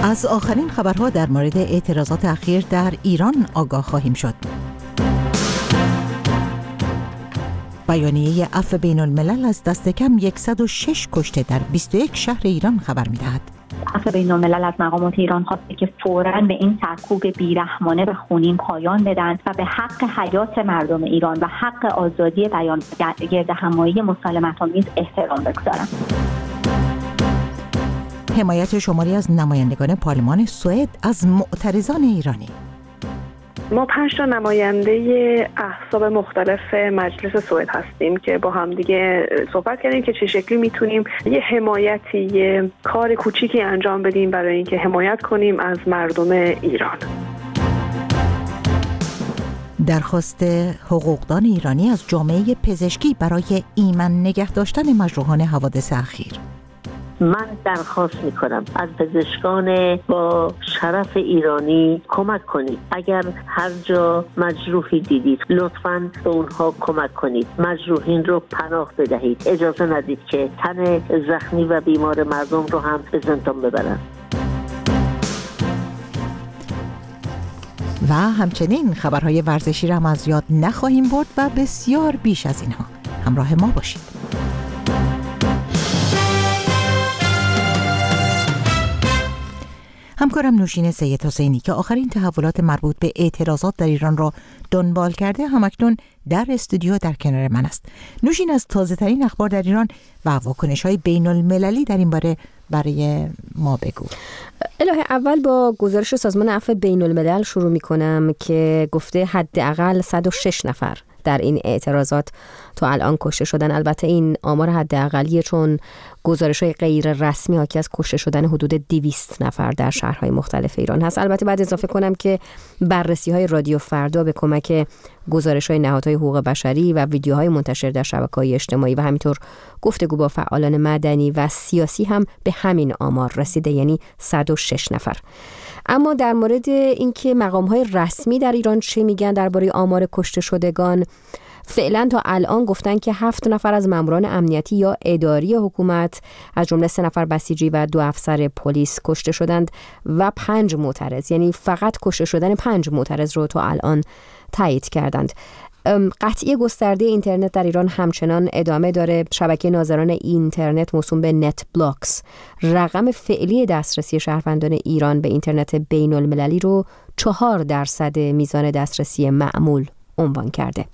از آخرین خبرها در مورد اعتراضات اخیر در ایران آگاه خواهیم شد. بیانیه عفو بین الملل از دست کم 106 کشته در 21 شهر ایران خبر می‌دهد. عفو بین الملل از مقامات ایران خواسته که فوراً به این سرکوب بیرحمانه و خونین پایان بدن و به حق حیات مردم ایران و حق آزادی بیان گردهمایی مسالمت‌آمیز احترام بگذارند. حمایت شماری از نمایندگان پارلمان سوئد از معترضان ایرانی. ما 5 تا نماینده احزاب مختلف مجلس سوئد هستیم که با هم دیگه صحبت کردیم که چه شکلی میتونیم یه حمایتی، یه کار کوچیکی انجام بدیم برای اینکه حمایت کنیم از مردم ایران. درخواست حقوقدان ایرانی از جامعه پزشکی برای ایمن نگه داشتن مجروحان حوادث اخیر. من درخواست میکنم از پزشکان با شرف ایرانی کمک کنید. اگر هر جا مجروحی دیدید لطفاً به اونها کمک کنید. مجروحین رو پناه بدهید. اجازه ندید که تن زخمی و بیمار مردم رو هم به زندان ببرن. و همچنین خبرهای ورزشی را هم از یاد نخواهیم برد و بسیار بیش از اینها. همراه ما باشید. همکارم نوشین سید حسینی که آخرین تحولات مربوط به اعتراضات در ایران را دنبال کرده همکنون در استودیو در کنار من است. نوشین، از تازه ترین اخبار در ایران و واکنش‌های بین المللی در این باره برای ما بگو. الهه، اول با گزارش سازمان عفو بین الملل شروع می‌کنم که گفته حداقل 106 نفر در این اعتراضات تا الان کشته شدن. البته این آمار حداقلیه چون گزارش‌های غیر رسمی حاکی از کشته شدن حدود 200 نفر در شهرهای مختلف ایران هست. البته بعد اضافه کنم که بررسی‌های رادیو فردا به کمک گزارش‌های نهادهای حقوق بشری و ویدیوهای منتشر در شبکه‌های اجتماعی و همینطور گفتگو با فعالان مدنی و سیاسی هم به همین آمار رسیده، یعنی 106 نفر. اما در مورد اینکه مقام‌های رسمی در ایران چه میگن درباره آمار کشته شدگان، فعلا تا الان گفتن که 7 نفر از ماموران امنیتی یا اداری حکومت از جمله 3 نفر بسیجی و 2 افسر پلیس کشته شدند و 5 معترض، یعنی فقط کشته شدن 5 معترض رو تا الان تایید کردند. قطعی گسترده اینترنت در ایران همچنان ادامه داره. شبکه ناظران اینترنت موسوم به نت بلاکس رقم فعلی دسترسی شهروندان ایران به اینترنت بین المللی رو 4% میزان دسترسی معمول عنوان کرده.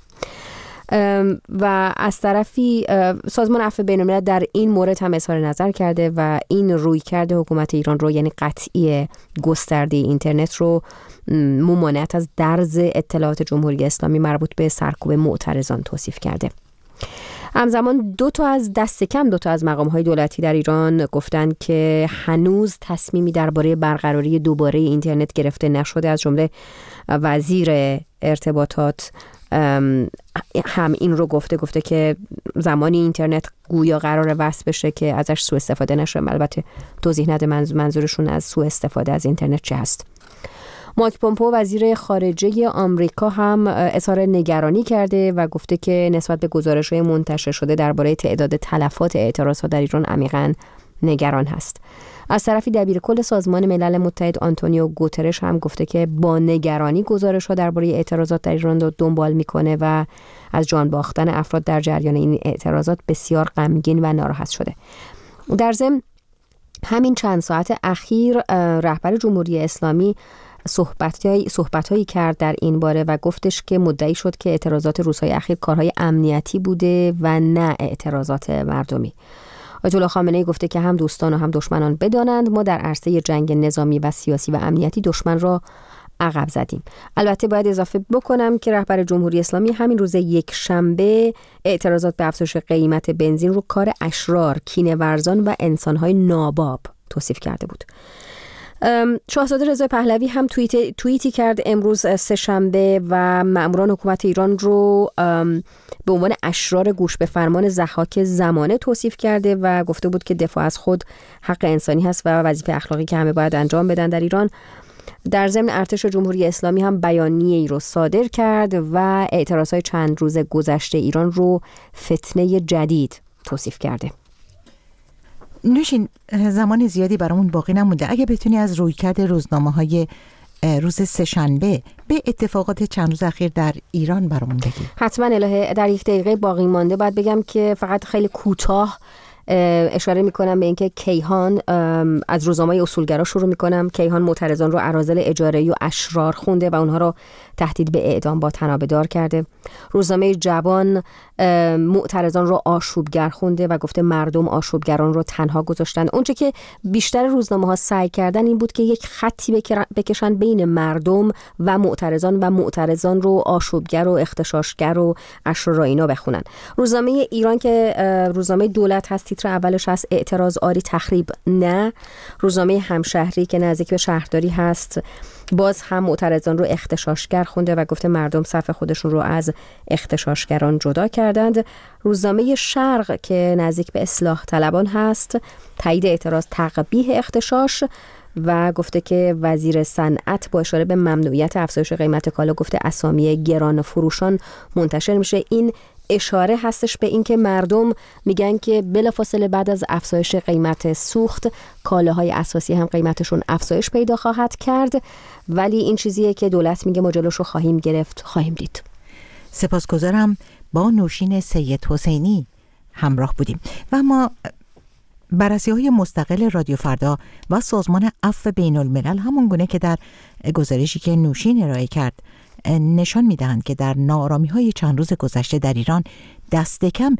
و از طرفی سازمان عفو بین الملل در این مورد هم اظهار نظر کرده و این رویکرد حکومت ایران رو، یعنی قطعی گسترده اینترنت رو، ممانعت از درز اطلاعات جمهوری اسلامی مربوط به سرکوب معترضان توصیف کرده. همزمان دو تا از مقام‌های دولتی در ایران گفتند که هنوز تصمیمی درباره برقراری دوباره اینترنت گرفته نشده. از جمله وزیر ارتباطات هم این رو گفته که زمانی اینترنت گویا قراره وصل بشه که ازش سوء استفاده نشه. البته توضیح نده منظورشون از سوء استفاده از اینترنت چه هست. مایک پومپئو وزیر خارجه آمریکا هم اظهار نگرانی کرده و گفته که نسبت به گزارش‌های منتشر شده درباره تعداد تلفات اعتراضات در ایران عمیقاً نگران هست. از طرفی دبیرکل سازمان ملل متحد آنتونیو گوترش هم گفته که با نگرانی گزارش‌ها درباره اعتراضات در ایران رو دنبال می‌کنه و از جان باختن افراد در جریان این اعتراضات بسیار غمگین و ناراحت شده. در همین چند ساعت اخیر رهبر جمهوری اسلامی صحبت‌هایی کرد در این باره و گفتش که مدعی شد که اعتراضات روزهای اخیر کارهای امنیتی بوده و نه اعتراضات مردمی. آیت الله خامنه‌ای گفته که هم دوستان و هم دشمنان بدانند ما در عرصه جنگ نظامی و سیاسی و امنیتی دشمن را عقب زدیم. البته باید اضافه بکنم که رهبر جمهوری اسلامی همین روز یک شنبه اعتراضات به افزایش قیمت بنزین رو کار اشرار، کینه‌ورزان و انسان‌های ناباب توصیف کرده بود. شاهزاده رضا پهلوی هم توییتی کرد امروز سه‌شنبه و ماموران حکومت ایران رو به عنوان اشرار گوش به فرمان ضحاک زمانه توصیف کرده و گفته بود که دفاع از خود حق انسانی هست و وظیفه اخلاقی که همه باید انجام بدن در ایران. در ضمن ارتش جمهوری اسلامی هم بیانیه‌ای رو صادر کرد و اعتراضات چند روز گذشته ایران رو فتنه جدید توصیف کرده. نوشین، زمان زیادی برامون باقی نمونده، اگه بتونی از رویکرد روزنامه‌های روز سه‌شنبه به اتفاقات چند روز اخیر در ایران برامون بگی. حتما الهه. در 1 دقیقه باقی مانده باید بگم که فقط خیلی کوتاه اشاره میکنم به اینکه کیهان، از روزنامه اصولگرا شروع میکنم. کیهان معترضان رو اراذل اجاره‌ای و اشرار خونده و اونها رو تهدید به اعدام با تنابه‌دار کرده. روزنامه جوان معترضان رو آشوبگر خونده و گفته مردم آشوبگران رو تنها گذاشتن. اونچه که بیشتر روزنامه‌ها سعی کردن این بود که یک خطی بکشن بین مردم و معترضان رو آشوبگر و اختشاشگر و اشرار اینا بخونن. روزنامه ایران که روزنامه دولت هست، تیتر اولش هست اعتراض آری تخریب نه. روزنامه همشهری که نزدیک به شهرداری هست باز هم معترضان رو اختشاشگر خونده و گفته مردم صف خودشون رو از اختشاشگران جدا کردند. روزنامه شرق که نزدیک به اصلاح طلبان هست تایید اعتراض تقبیح اختشاش و گفته که وزیر صنعت با اشاره به ممنوعیت افزایش قیمت کالا گفته اسامی گران فروشان منتشر میشه. این اشاره هستش به اینکه مردم میگن که بلافاصله بعد از افزایش قیمت سوخت کالاهای اساسی هم قیمتشون افزایش پیدا خواهد کرد، ولی این چیزیه که دولت میگه ما جلوشو خواهیم گرفت، خواهیم دید. سپاسگزارم. با نوشین سید حسینی همراه بودیم و ما بررسی‌های مستقل رادیو فردا و سازمان عفو بین‌الملل همون گونه که در گزارشی که نوشین ارائه کرد نشان می‌دهند که در ناآرامی‌های چند روز گذشته در ایران دست کم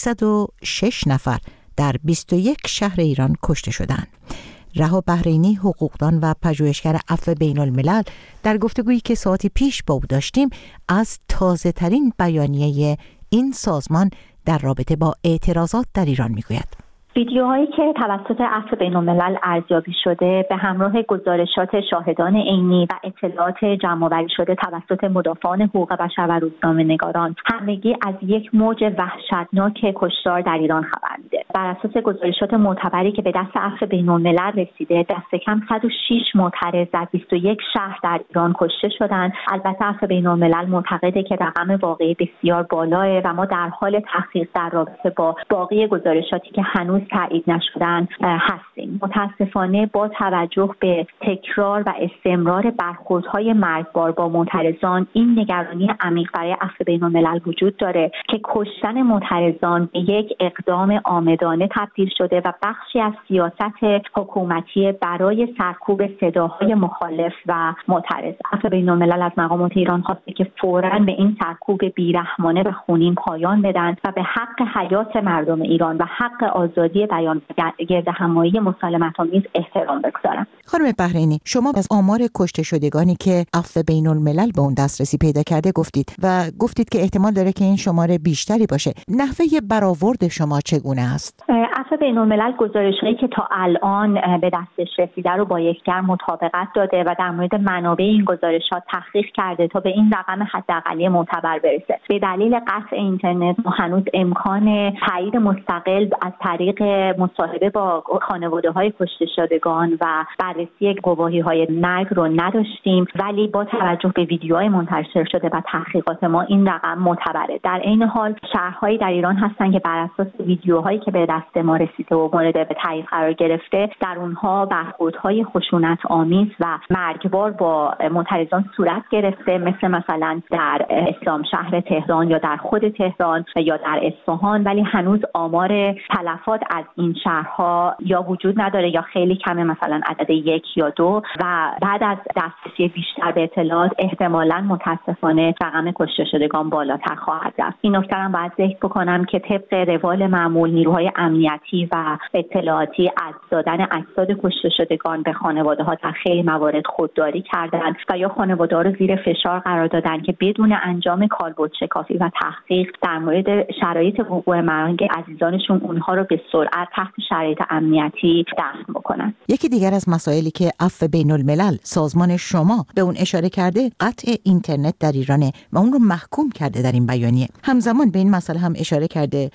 106 نفر در 21 شهر ایران کشته شدند. رها بحرینی، حقوقدان و پژوهشگر عفو بین‌الملل در گفتگویی که ساعتی پیش با او داشتیم از تازه‌ترین بیانیه این سازمان در رابطه با اعتراضات در ایران می‌گوید. ویدیوهایی که توسط عفو بین‌الملل ارزیابی شده به همراه گزارشات شاهدان عینی و اطلاعات جمع‌آوری شده توسط مدافعان حقوق بشر و روزنامه‌نگاران همگی از یک موج وحشتناک کشتار در ایران خبر میده. بر اساس گزارشات معتبری که به دست عفو بین‌الملل رسیده، دست کم 106 معترض در 21 شهر در ایران کشته شدند. البته عفو بین‌الملل معتقده که رقم واقعی بسیار بالاه و ما در حال تحقیق در رابطه با باقی گزارشاتی که هنوز تایید نشدن هستیم. متاسفانه با توجه به تکرار و استمرار برخوردهای مرگبار با معترضان، این نگرانی عمیق برای عفو بین‌الملل وجود داره که کشتن معترضان به یک اقدام عامدانه تبدیل شده و بخشی از سیاست حکومتی برای سرکوب صداهای مخالف و معترض. عفو بین‌الملل از مقامات ایران خواسته که فوراً به این سرکوب بیرحمانه و خونین پایان بدن و به حق حیات مردم ایران و حق آزادی بیان گردهمایی مسالمت‌آمیز احترام بگذارم. خانم بحرینی، شما از آمار کشته شدگانی که عفو بین‌الملل به اون دسترسی پیدا کرده گفتید و گفتید که احتمال داره که این شماره بیشتری باشه. نحوه برآورد شما چگونه است؟ عفو بین‌الملل گزارش‌هایی که تا الان به دستش رسیده رو با یکدیگر مطابقت داده و در مورد منابع این گزارشات تحقیق کرده تا به این رقم حداقلی معتبر برسه. به دلیل قطع اینترنت ما هنوز امکان تایید مستقل از طریق مصاحبه با خانواده‌های کشته شدگان و بررسی گواهی‌های مرگ رو نداشتیم، ولی با توجه به ویدیوهای منتشر شده و تحقیقات ما این رقم معتبره. در این حال شهرهایی در ایران هستن که بر اساس ویدیوهایی که به دست ما رسیده و مورد به تایید قرار گرفته در اونها برخوردهای خشونت‌آمیز و مرگبار با معترضان صورت گرفته، مثلا در اسلام شهر تهران یا در خود تهران یا در اصفهان، ولی هنوز آمار تلفات از این شهرها یا وجود نداره یا خیلی کمه، مثلا عدد 1 یا 2 و بعد از دسترسی بیشتر به اطلاعات احتمالاً متاسفانه رقم کشته شدگان بالاتر خواهد رفت. این نکته رو باید ذکر بکنم که طبق روال معمول نیروهای امنیتی و اطلاعاتی از دادن اجساد کشته شدگان به خانواده‌ها در خیلی موارد خودداری کردند و یا خانواده‌ها رو زیر فشار قرار دادن که بدون انجام کالبدشکافی و تحقیق در مورد شرایط وقوع مرگ عزیزانشون اونها رو به سرعت تحت شرایط امنیتی دفن بکنن. یکی دیگر از مسائلی که عفو بین‌الملل سازمان شما به اون اشاره کرده قطع اینترنت در ایرانه و اون رو محکوم کرده در این بیانیه. همزمان به این مسئله هم اشاره کرده که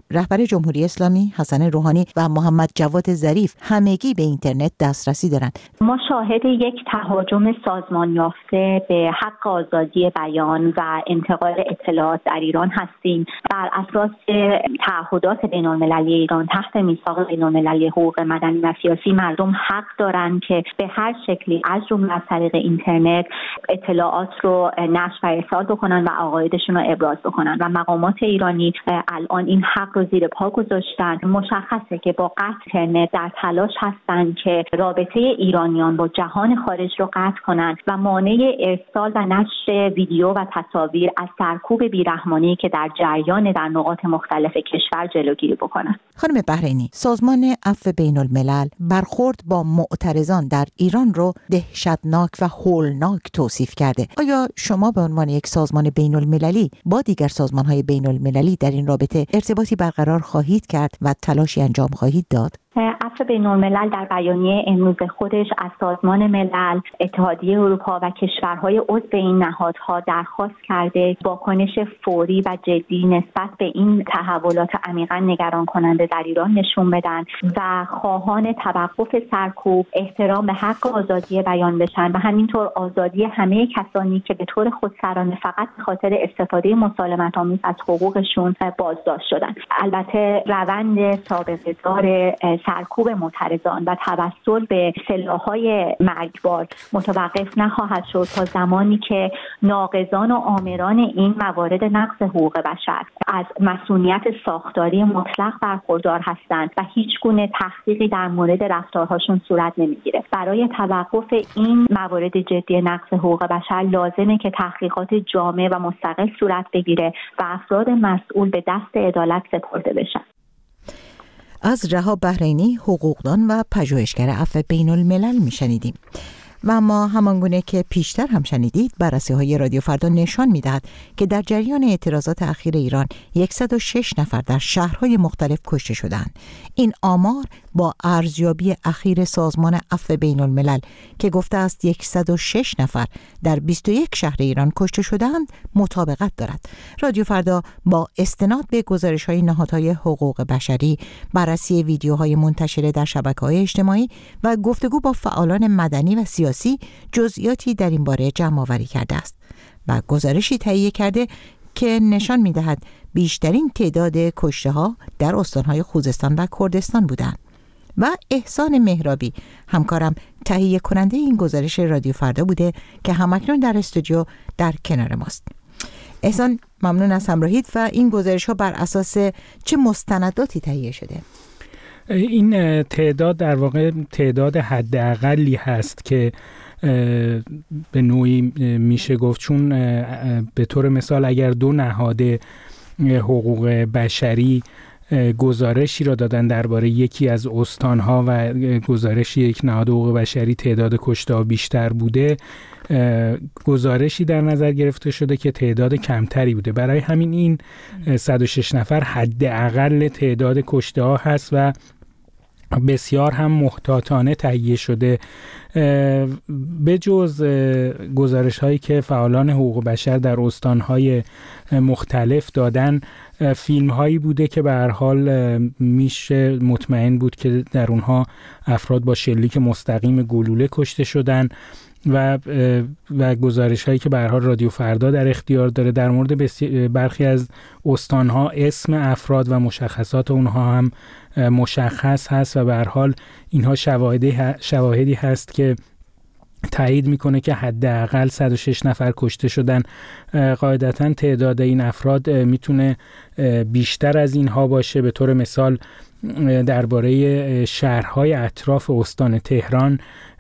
رهبر جمهوری اسلامی حسن روحانی و محمد جواد ظریف همگی به اینترنت دسترسی دارند. ما شاهد یک تهاجم سازمان یافته به حق آزادی بیان و انتقال اطلاعات در ایران هستیم. بر اساس تعهدات بین‌المللی ایران تحت میثاق بین‌المللی حقوق مدنی و سیاسی، مردم حق دارند که به هر شکلی از جمله از طریق اینترنت اطلاعات رو نشر و ارسال بکنن و عقایدشون رو ابراز بکنن و مقامات ایرانی الان این حق رو زیر پا گذاشتن. مشخصه که با قطع اینترنت در تلاش هستن که رابطه ایرانیان با جهان خارج رو قطع کنن و مانع ارسال و نشر ویدیو و تصاویر از سرکوب بیرحمانه‌ای که در جریان در نقاط مختلف کشور جلوگیری بکنن. خانم بحرینی، سازمان عفو بین‌الملل برخورد با معترضان در ایران رو دهشتناک و هولناک توصیف کرده. آیا شما به عنوان یک سازمان بین‌المللی با دیگر سازمان‌های بین‌المللی در این رابطه ارتباطی برقرار خواهید کرد و تلاشی انجام خواهید داد؟ عفو بین‌الملل در بیانیه امروز خودش از سازمان ملل، اتحادیه اروپا و کشورهای عضو این نهادها درخواست کرده واکنش فوری و جدی نسبت به این تحولات عمیقاً نگران کننده در ایران نشون بدن و خواهان توقف سرکوب، احترام به حق آزادی بیان بشن و همینطور آزادی همه کسانی که به طور خودسرانه فقط به خاطر استفاده مسالمت‌آمیز از حقوقشون بازداشت شدن. البته روند سابقه‌دار سرکوب معترضان و توسل به سلاح‌های مرگبار متوقف نخواهد شد تا زمانی که ناقضان و آمران این موارد نقض حقوق بشر از مسئولیت ساختاری مطلق برخوردار هستند و هیچ گونه تحقیقی در مورد رفتارهاشون صورت نمیگیره. برای توقف این موارد جدی نقض حقوق بشر لازمه که تحقیقات جامع و مستقل صورت بگیره و افراد مسئول به دست عدالت سپرده بشن. از رها بحرینی، حقوقدان و پژوهشگر عفو بین‌الملل میشنیدیم. و ما همانگونه که پیشتر هم شنیدید، بررسی‌های رادیو فردا نشان می‌دهد که در جریان اعتراضات اخیر ایران 106 نفر در شهرهای مختلف کشته شدند. این آمار با ارزیابی اخیر سازمان عفو بین‌الملل که گفته است 106 نفر در 21 شهر ایران کشته شدند مطابقت دارد. رادیو فردا با استناد به گزارش‌های نهادهای حقوق بشری، بررسی ویدیوهای منتشر در شبکه‌های اجتماعی و گفتگو با فعالان مدنی و سیاسی جزئیاتی در این باره جمع‌آوری کرده است و گزارشی تهیه کرده که نشان می‌دهد بیشترین تعداد کشته‌ها در استان‌های خوزستان و کردستان بودند. و احسان مهرابی همکارم تهیه کننده این گزارش رادیو فردا بوده که همکنون در استودیو در کنار ماست. احسان، ممنون از همراهیت. و این گزارش‌ها بر اساس چه مستنداتی تهیه شده؟ این تعداد در واقع تعداد حداقلی هست که به نوعی میشه گفت، چون به طور مثال اگر دو نهاد حقوق بشری گزارشی را دادن درباره یکی از استانها و گزارش یک نهاد حقوق بشری تعداد کشته‌ها بیشتر بوده، گزارشی در نظر گرفته شده که تعداد کمتری بوده. برای همین این 106 نفر حداقل تعداد کشته‌ها هست و بسیار هم محتاطانه تهیه شده. به جز گزارش هایی که فعالان حقوق بشر در استانهای مختلف دادن، فیلم هایی بوده که به هر حال میشه مطمئن بود که در اونها افراد با شلیک مستقیم گلوله کشته شدن و گزارش هایی که به هر حال رادیو فردا در اختیار داره در مورد برخی از استانها اسم افراد و مشخصات اونها هم مشخص هست و به هر حال اینها شواهدی هست که تایید میکنه که حداقل 106 نفر کشته شدن. قاعدتاً تعداد این افراد میتونه بیشتر از اینها باشه. به طور مثال درباره شهرهای اطراف استان تهران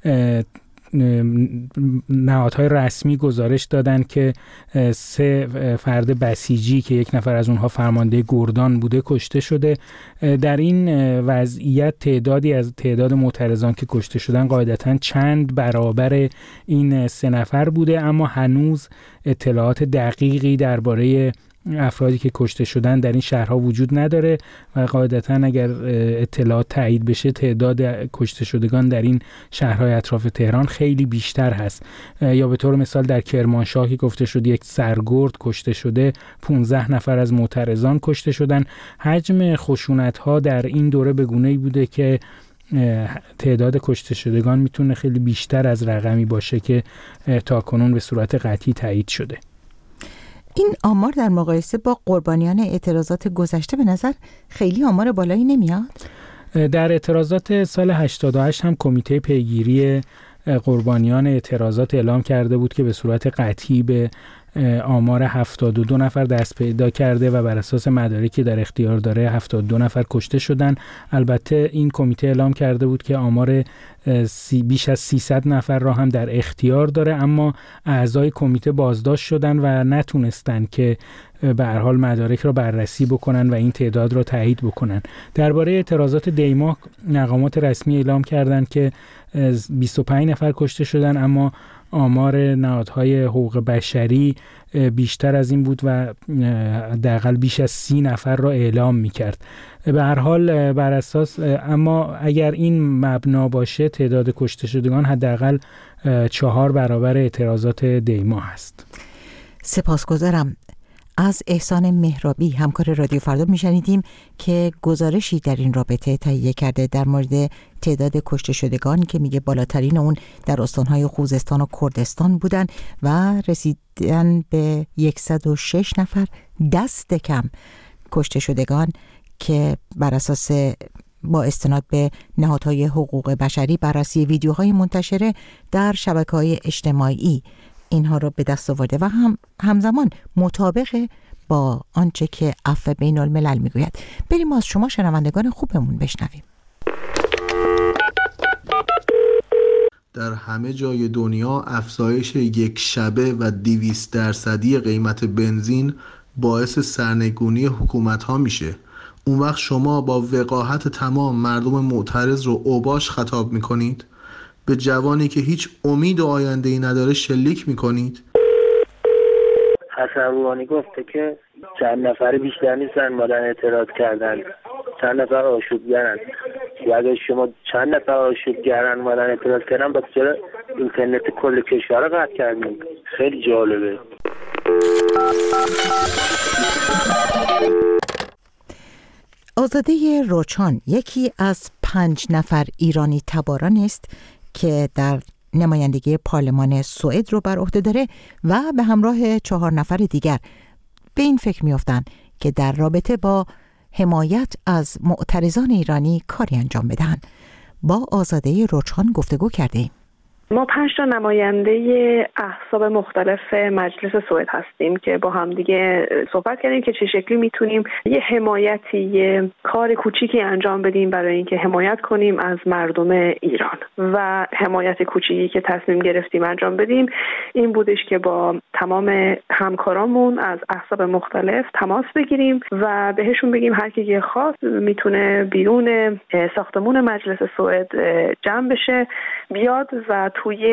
نهادهای رسمی گزارش دادن که 3 فرد بسیجی که یک نفر از اونها فرمانده گردان بوده کشته شده. در این وضعیت تعدادی از تعداد معترضان که کشته شدن قاعدتاً چند برابر این 3 نفر بوده، اما هنوز اطلاعات دقیقی درباره افرادی که کشته شدن در این شهرها وجود نداره و قاعدتاً اگر اطلاعات تایید بشه تعداد کشته شدگان در این شهرهای اطراف تهران خیلی بیشتر هست. یا به طور مثال در کرمانشاه که گفته شد یک سرگرد کشته شده، 15 نفر از معترضان کشته شدن. حجم خشونت‌ها در این دوره به گونه‌ای بوده که تعداد کشته شدگان میتونه خیلی بیشتر از رقمی باشه که تاکنون به صورت قطعی تایید شده. این آمار در مقایسه با قربانیان اعتراضات گذشته به نظر خیلی آمار بالایی نمیاد؟ در اعتراضات سال 88 هم کمیته پیگیری قربانیان اعتراضات اعلام کرده بود که به صورت قطعی به آمار 72 نفر دست پیدا کرده و بر اساس مدارکی در اختیار داره 72 نفر کشته شدن. البته این کمیته اعلام کرده بود که آمار بیش از 300 نفر را هم در اختیار داره، اما اعضای کمیته بازداشت شدن و نتونستن که به هر حال مدارک را بررسی بکنن و این تعداد را تایید بکنن. درباره اعتراضات دی‌ماه مقامات رسمی اعلام کردند که 25 نفر کشته شدن، اما آمار نهادهای حقوق بشری بیشتر از این بود و حداقل بیش از 30 نفر را اعلام می‌کرد. به هر حال بر اساس اما اگر این مبنا باشه تعداد کشته شدگان حداقل 4 برابر اعتراضات دی‌ماه است. سپاسگزارم. از احسان مهرابی همکار رادیو فردا میشنیدیم که گزارشی در این رابطه تهیه کرده در مورد تعداد کشته شدگان که میگه بالاترین اون در استانهای خوزستان و کردستان بودن و رسیدن به 106 نفر دست کم کشته شدگان که بر اساس با استناد به نهادهای حقوق بشری بررسی ویدیوهای منتشره در شبکه‌های اجتماعی اینها رو به دست آورده و همزمان مطابق با آنچه که عفو بین الملل میگوید. بریم از شما شنوندگان خوبمون بشنویم. در همه جای دنیا افزایش یک شبه و 200% قیمت بنزین باعث سرنگونی حکومت‌ها میشه. اون وقت شما با وقاحت تمام مردم معترض رو اوباش خطاب میکنید؟ به جوانی که هیچ امید و آینده‌ای نداره شلیک میکنید؟ حسن روحانی گفته که چند نفر بیشتر نیستن مادن اعتراض کردن، چند نفر آشوبگرن. و اگر شما چند نفر آشوبگرن مادن اعتراض کردن با چرا اینترنت کل کشور رو قطع کردیم؟ خیلی جالبه. آزاده روچان یکی از 5 نفر ایرانی تباران است که در نمایندگی پارلمان سوئد رو بر عهده داره و به همراه 4 نفر دیگر به این فکر می‌افتند که در رابطه با حمایت از معترضان ایرانی کاری انجام بدن. با آزاده روچان گفتگو کردیم. ما 5 نماینده احزاب مختلف مجلس سوئد هستیم که با هم دیگه صحبت کردیم که چه شکلی میتونیم یه حمایتی، یه کار کوچیکی انجام بدیم برای اینکه حمایت کنیم از مردم ایران. و حمایت کوچیکی که تصمیم گرفتیم انجام بدیم این بودش که با تمام همکارامون از احزاب مختلف تماس بگیریم و بهشون بگیم هر کی خواست میتونه بیرون ساختمون مجلس سوئد جمع بشه، بیاد و توی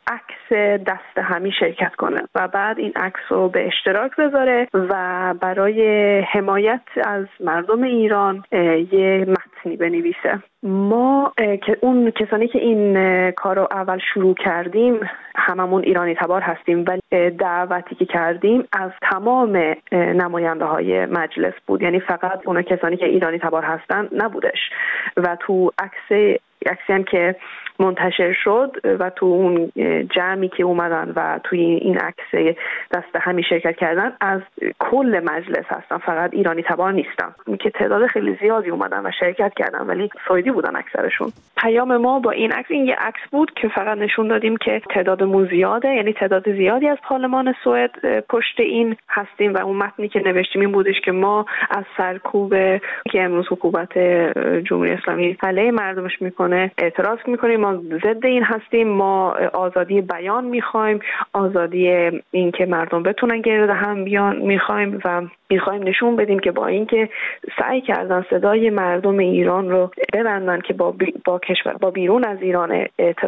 عکس دست همی شرکت کنه و بعد این عکس رو به اشتراک بذاره و برای حمایت از مردم ایران یه متنی بنویسه. ما که اون کسانی که این کار رو اول شروع کردیم هممون ایرانی تبار هستیم و دعوتی که کردیم از تمام نماینده های مجلس بود، یعنی فقط اون کسانی که ایرانی تبار هستن نبودش. و تو عکسی هم که منتشر شد و تو اون جمعی که اومدن و توی این عکس دست همی شرکت کردن از کل مجلس هستن، فقط ایرانی تبار نیستن که تعداد خیلی زیادی اومدن و شرکت کردن ولی سوئدی بودن اکثرشون. پیام ما با این عکس این یه عکس بود که فقط نشون دادیم که تعدادمون زیاده، یعنی تعداد زیادی از پارلمان سوئد پشت این هستیم و اون متنی که نوشتیم این بودش که ما از سرکوب که امروز حکومت جمهوری اسلامی علیه مردمش میکنه اعتراض میکنیم، ما ضد این هستیم، ما آزادی بیان میخوایم، آزادی این که مردم بتونن گرد هم بیان میخوایم و میخوایم نشون بدیم که با اینکه سعی کردن صدای مردم ایران رو ببندن که با کشور با بیرون از ایران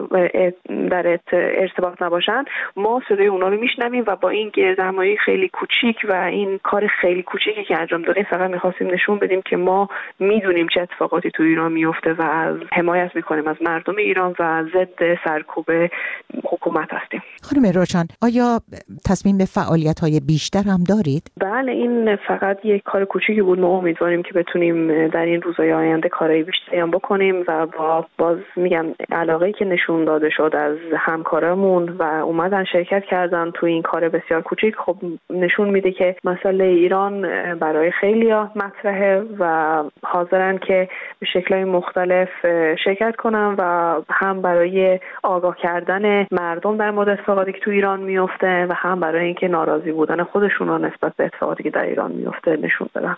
در ارتباط نباشن، ما صدای اونا رو میشنویم و با این گردهمایی خیلی کوچیک و این کار خیلی کوچیکی که انجام دادیم فقط میخواستیم نشون بدیم که ما میدونیم چه اتفاقاتی تو ایران میفته و از حمایت میکنیم از مردم ایران و ضد سرکوب حکومت هستیم. خانم روشن، آیا تصمیم به فعالیت‌های بیشتر هم دارید؟ بله، این فقط یک کار کوچیکی بود. ما امیدواریم که بتونیم در این روزهای آینده کارهای بیشتری هم بکنیم و باز میگم علاقه‌ای که نشون داده شد از همکارامون و اومدن شرکت کردن تو این کار بسیار کوچیک، خب نشون میده که مسئله ایران برای خیلیا مطرحه و حاضرن که به شکل‌های مختلف شرکت کنن و هم برای آگاه کردن مردم در مورد اتفاقاتی که تو ایران میفته و هم برای اینکه ناراضی بودن خودشون رو نسبت به اتفاقاتی که در ایران میفته نشون بدن.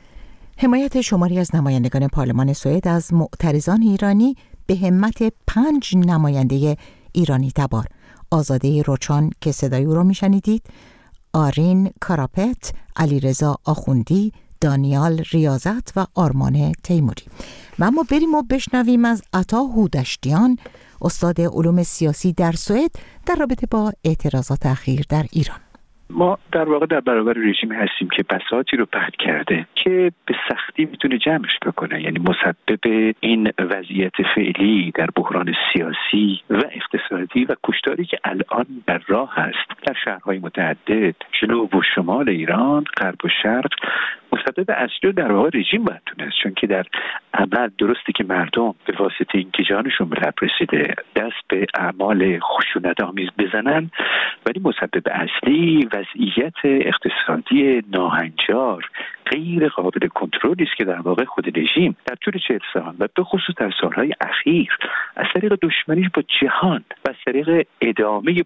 حمایت شماری از نمایندگان پارلمان سوئد از معترضان ایرانی به همت 5 نماینده ایرانی تبار: آزاده روچان که صدای او را میشنیدید، آرین کاراپت، علیرضا آخوندی، دانیال ریاضت و آرمان تیموری. و اما بریم و بشنویم از عطا هودشتیان، استاد علوم سیاسی در سوئد، در رابطه با اعتراضات اخیر در ایران. ما در واقع در برابر رژیمی هستیم که بساطی رو پهن کرده که به سختی میتونه جمعش بکنه، یعنی مسبب این وضعیت فعلی در بحران سیاسی و اقتصادی و کشتاری که الان در راه هست در شهرهای متعدد جنوب و شمال ایران، غرب و شرق، مسبب اصلی در واقع رژیم باید دونست، چون که در عمل درسته که مردم به واسطه اینکه جانشون به لب رسیده دست به اعمال خشونت‌آمیز بزنن، ولی مسبب اصلی وضعیت اقتصادی ناهنجار غیر قابل کنترلی است که در واقع خود رژیم در طول 40 سال و به خصوص در سالهای اخیر از طریق دشمنیش با جهان و از طریق ادامه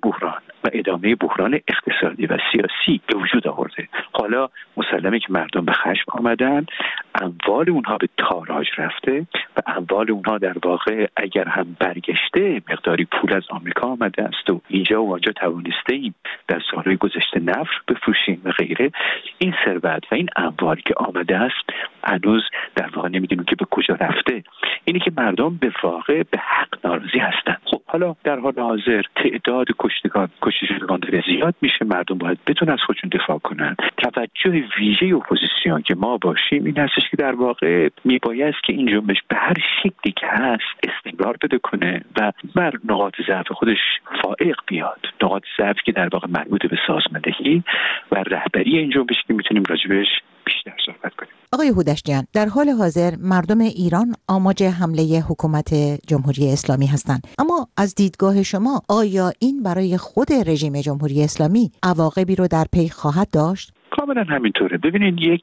بحران اقتصادی و سیاسی به وجود آورده. حالا مسلمه که مردم به خشم آمدن، اموال اونها به تاراج رفته و اموال اونها در واقع اگر هم برگشته مقداری پول از آمریکا آمده است و اینجا و آنجا توانسته ایم در سالهای گذشته نفت بفروشیم و غیره. این ثروت و این اموالی که آمده است هنوز در واقع نمیدونیم که به کجا رفته. اینی که مردم به واقع به حق ناراضی هستند. خب حالا در حال حاضر تعداد کشتگان داره زیاد میشه، مردم باید بتونن از خودشون دفاع کنن. توجه ویژه اپوزیسیون که ما باشیم این هستش که در واقع میبایست که این جنبش به هر شکلی که هست استمرار بده کنه و بر نقاط ضعف خودش فائق بیاد، نقاط ضعفی که در واقع مربوط به سازماندهی و رهبری این جنبش که میتونیم راجبش بیشتر صحبت کنیم. آقای هودشتیان، در حال حاضر مردم ایران آماج حمله حکومت جمهوری اسلامی هستند، اما از دیدگاه شما آیا این برای خود رژیم جمهوری اسلامی عواقبی رو در پی خواهد داشت؟ کاملا همینطوره. ببینید، یک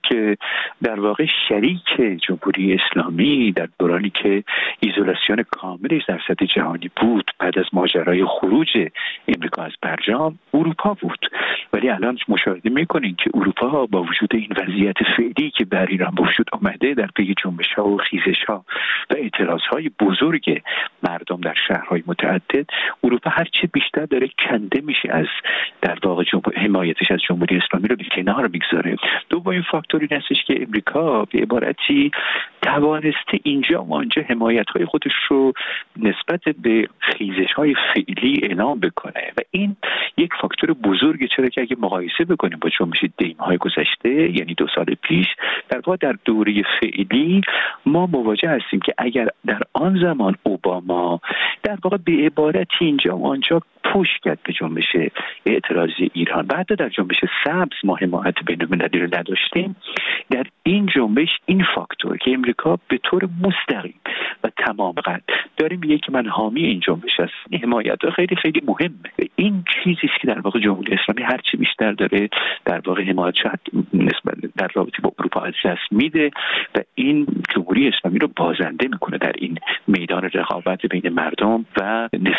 در واقع شریک جمهوری اسلامی در دورانی که ایزولاسیون کاملش در سطح جهانی بود بعد از ماجرای خروج امریکا از برجام اروپا بود، ولی الان مشاهده میکنین که اروپا با وجود این وضعیت فعلی که بر ایران به وجود آمده در پی جنبش‌ها و خیزش‌ها و اعتراض‌های بزرگ مردم در شهرهای متعدد، اروپا هرچه بیشتر داره کنده میشه از در واقع حمایتش از جمهوری اسلامی رو به کنار میگذاره. دومین فاکتور این هستش که امریکا به عبارتی توانسته اینجا و آنجا حمایت‌های خودش رو نسبت به خیزش‌های فعلی اعلام بکنه و این یک فاکتور بزرگه، چرا که اگه مقایسه بکنیم با جنبش دیم‌های گذشته، یعنی 2 سال پیش، در واقع در دوره فعلی ما مواجه هستیم که اگر در آن زمان اوباما در واقع به عبارتی اینجا و آنجا پوش کرد به جنبش اعتراضی ایران و حتی در جنبش سبز ما حمایت بین‌المللی رو نداشتیم، در این جنبش این فاکتور که امریکا به طور مستقیم و تمام قد داره میگه که من حامی این جنبش هستم، این حمایت خیلی خیلی مهمه. این چیزی است که در واقع جمهوری اسلامی هرچی بیشتر داره در واقع حمایت نسبت در رابطه با اروپا از دست میده و این جمهوری اسلامی رو بازنده میکنه در این میدان رقابت بین مردم و نظام.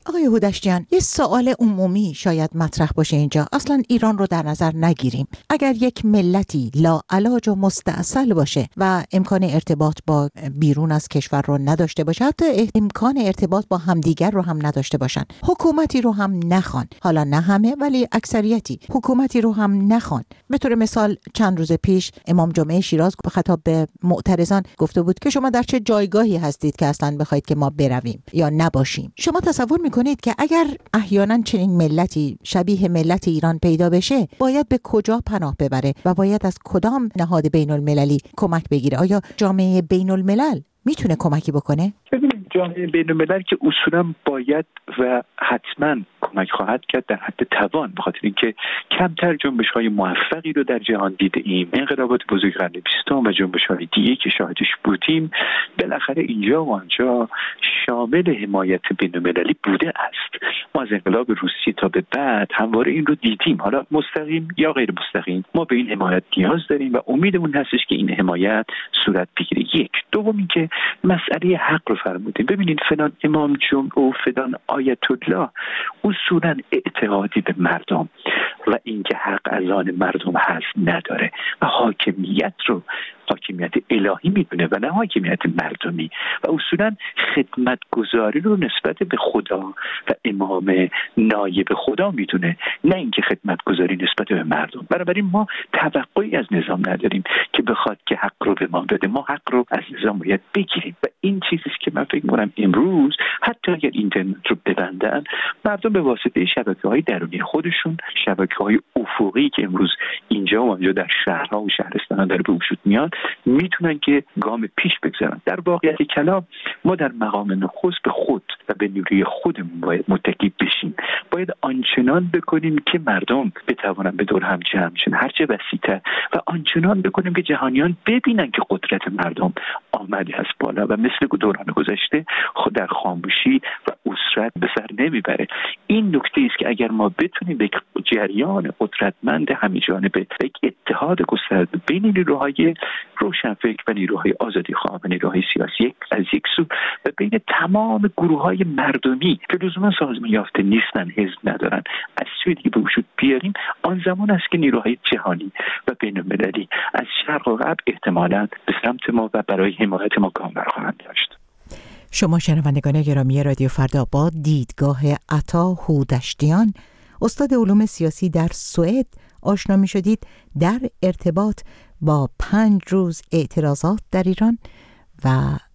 آقای هودشتیان، یه سوال عمومی شاید مطرح باشه اینجا. اصلا ایران رو در نظر نگیریم. اگر یک ملتی لاعلاج و مستاصل باشه و امکان ارتباط با بیرون از کشور رو نداشته باشه، حتی امکان ارتباط با همدیگر رو هم نداشته باشن، حکومتی رو هم نخوان، حالا نه همه ولی اکثریتی حکومتی رو هم نخوان. به طور مثال چند روز پیش امام جمعه شیراز به خطاب به معترضان گفته بود که شما در چه جایگاهی هستید که اصلا بخواید که ما برویم یا نباشیم. شما تصور میکنید که اگر احیانا چنین ملتی شبیه ملت ایران پیدا بشه، باید به کجا پناه ببره و باید از کدام نهاد بین المللی کمک بگیره؟ آیا جامعه بین الملل میتونه کمکی بکنه؟ ببینید، جامعه بین الملل که اصولا باید و حتما کمک خواهد کرد در حد توان، به خاطر اینکه کمتر جنبش‌های موفقی رو در جهان دیده ایم. انقلابات بزرگ قرن 20 و جنبش‌های دیگه که شاهدش بودیم بالاخره اینجا و آنجا شامل حمایت بین المللی بوده است. ما از انقلاب روسیه تا به بعد همواره این رو دیدیم، حالا مستقیم یا غیر مستقیم ما به این حمایت نیاز داریم و امیدمون هستش که این حمایت صورت بگیره. یک. دوم اینکه مسئله حق رو فرمودیم. ببینید، فلان امام جمعه و فلان آیت الله اصولا اعتقادی به مردم و اینکه حق از آن مردم هست نداره و حاکمیت رو حاکمیت الهی میدونه و نه حاکمیت مردمی و اصولا خدمتگزاری رو نسبت به خدا و امام نایب خدا میدونه، نه اینکه خدمتگزاری نسبت به مردم. بنابراین ما توقعی از نظام نداریم که بخواد که حق رو به ما بده. ما حق رو از نظام باید بگیریم و این چیزی که من فکر می‌کنم امروز حتی اگر اینترنت رو ببندن، مردم به واسطه شبکه‌های درونی خودشون، شبکه‌های افقی که امروز اینجا و اونجا در شهرها و شهرستان‌ها داره به وجود میاد، میتونن که گام پیش بگذارن. در واقعیت کلام ما در مقام نخست به خود و به نیروی خودمون باید متکی بشیم. باید آنچنان بکنیم که مردم بتوانن به دور هم جمع شن، هرچه وسیع‌تر، و آنچنان بکنیم که جهانیان ببینن که قدرت مردم آمده از بالا و مثل دوران گذشته خود در خاموشی و اسرت به سر نمیبره. این نکته است که اگر ما بتونیم به جریان قدرتمند همه‌جانبه، یک اتحاد گسترده بین نیروهای روشنفکر و نیروهای آزادیخواه و نیروهای سیاسی از یک سو و بین تمام گروه‌های مردمی که لزوما سازمان یافته نیستن، حزب ندارن، از سوی دیگه به وجود بیاریم، آن زمان است که نیروهای جهانی و بین‌المللی از شرق و غرب احتمالاً به سمت ما و برای حمایت ما گام برخواهند داشت. شما شنوندگان گرامی رادیو فردا با دیدگاه عطا هودشتیان، استاد علوم سیاسی در سوئد آشنا می شدید در ارتباط با 5 روز اعتراضات در ایران و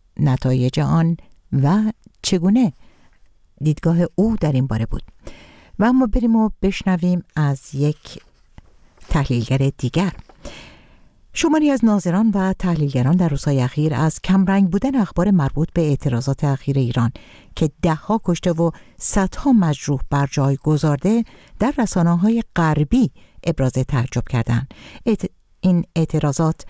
نتایج آن و چگونه دیدگاه او در این باره بود. و اما بریم و بشنویم از یک تحلیلگر دیگر. شماری از ناظران و تحلیلگران در روزهای اخیر از کمرنگ بودن اخبار مربوط به اعتراضات اخیر ایران که 10 کشته و 100 مجروح بر جای گذارده در رسانه‌های غربی ابراز تعجب کردند. این اعتراضات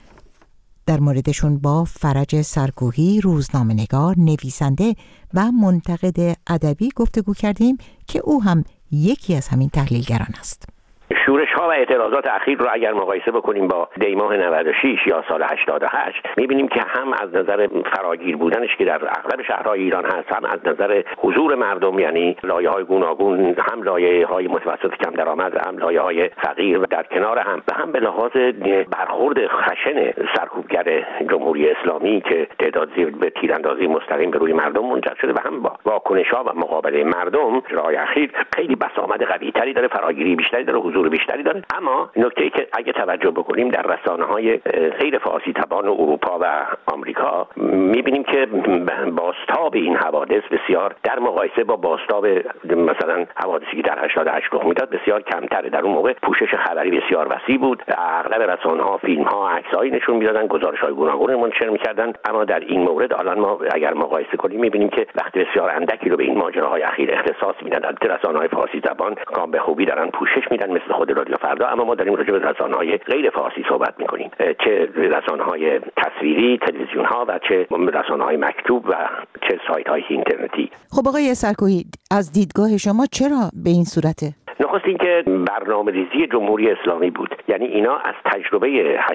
در موردشون با فرج سرکوهی، روزنامه‌نگار، نویسنده و منتقد ادبی گفتگو کردیم که او هم یکی از همین تحلیلگران است. شورش‌ها و اعتراضات اخیر رو اگر مقایسه بکنیم با دی‌ماه 96 یا سال 88 می‌بینیم که هم از نظر فراگیر بودنش که در اغلب شهرهای ایران هست، هم از نظر حضور مردم، یعنی لایه‌های گوناگون، هم لایه‌های متوسط کم درآمد، هم لایه‌های فقیر و در کنار هم، و هم به لحاظ برخورد خشن سرکوبگر جمهوری اسلامی که تعداد زیاد به تیراندازی مستقیم به روی مردم منجر شده و هم با واکنش‌ها و مقابله مردم، رای اخیر خیلی بسامد قوی‌تری داره، فراگیری بیشتری داره، حضور بیشتری داره. اما نکته‌ای که اگه توجه بکنیم در رسانه‌های غیر فارسی زبان اروپا و آمریکا می‌بینیم که بازتاب این حوادث بسیار در مقایسه با بازتاب مثلا حوادثی که در 88 رخ میداد بسیار کمتره. در اون موقع پوشش خبری بسیار وسیع بود، اغلب رسانه‌ها فیلم‌ها، عکسایی نشون میدادن، گزارش‌های گوناگون منتشر می‌کردن. اما در این مورد الان ما اگر مقایسه کنیم می‌بینیم که وقتی بسیار اندکی رو به این ماجراهای اخیر اختصاص میدن. البته رسانه‌های فارسی زبان کام به خوبی دارن پوشش میدن مثل خود رادیو فردا، اما ما داریم راجع به رسانه‌های غیر فارسی صحبت می‌کنیم، چه رسانه‌های تصویری، تلویزیون‌ها و چه رسانه‌های مکتوب و چه سایت‌های اینترنتی. خب آقای سرکوهی، از دیدگاه شما چرا به این صورته؟ نخست اینکه برنامه‌ریزی جمهوری اسلامی بود، یعنی اینا از تجربه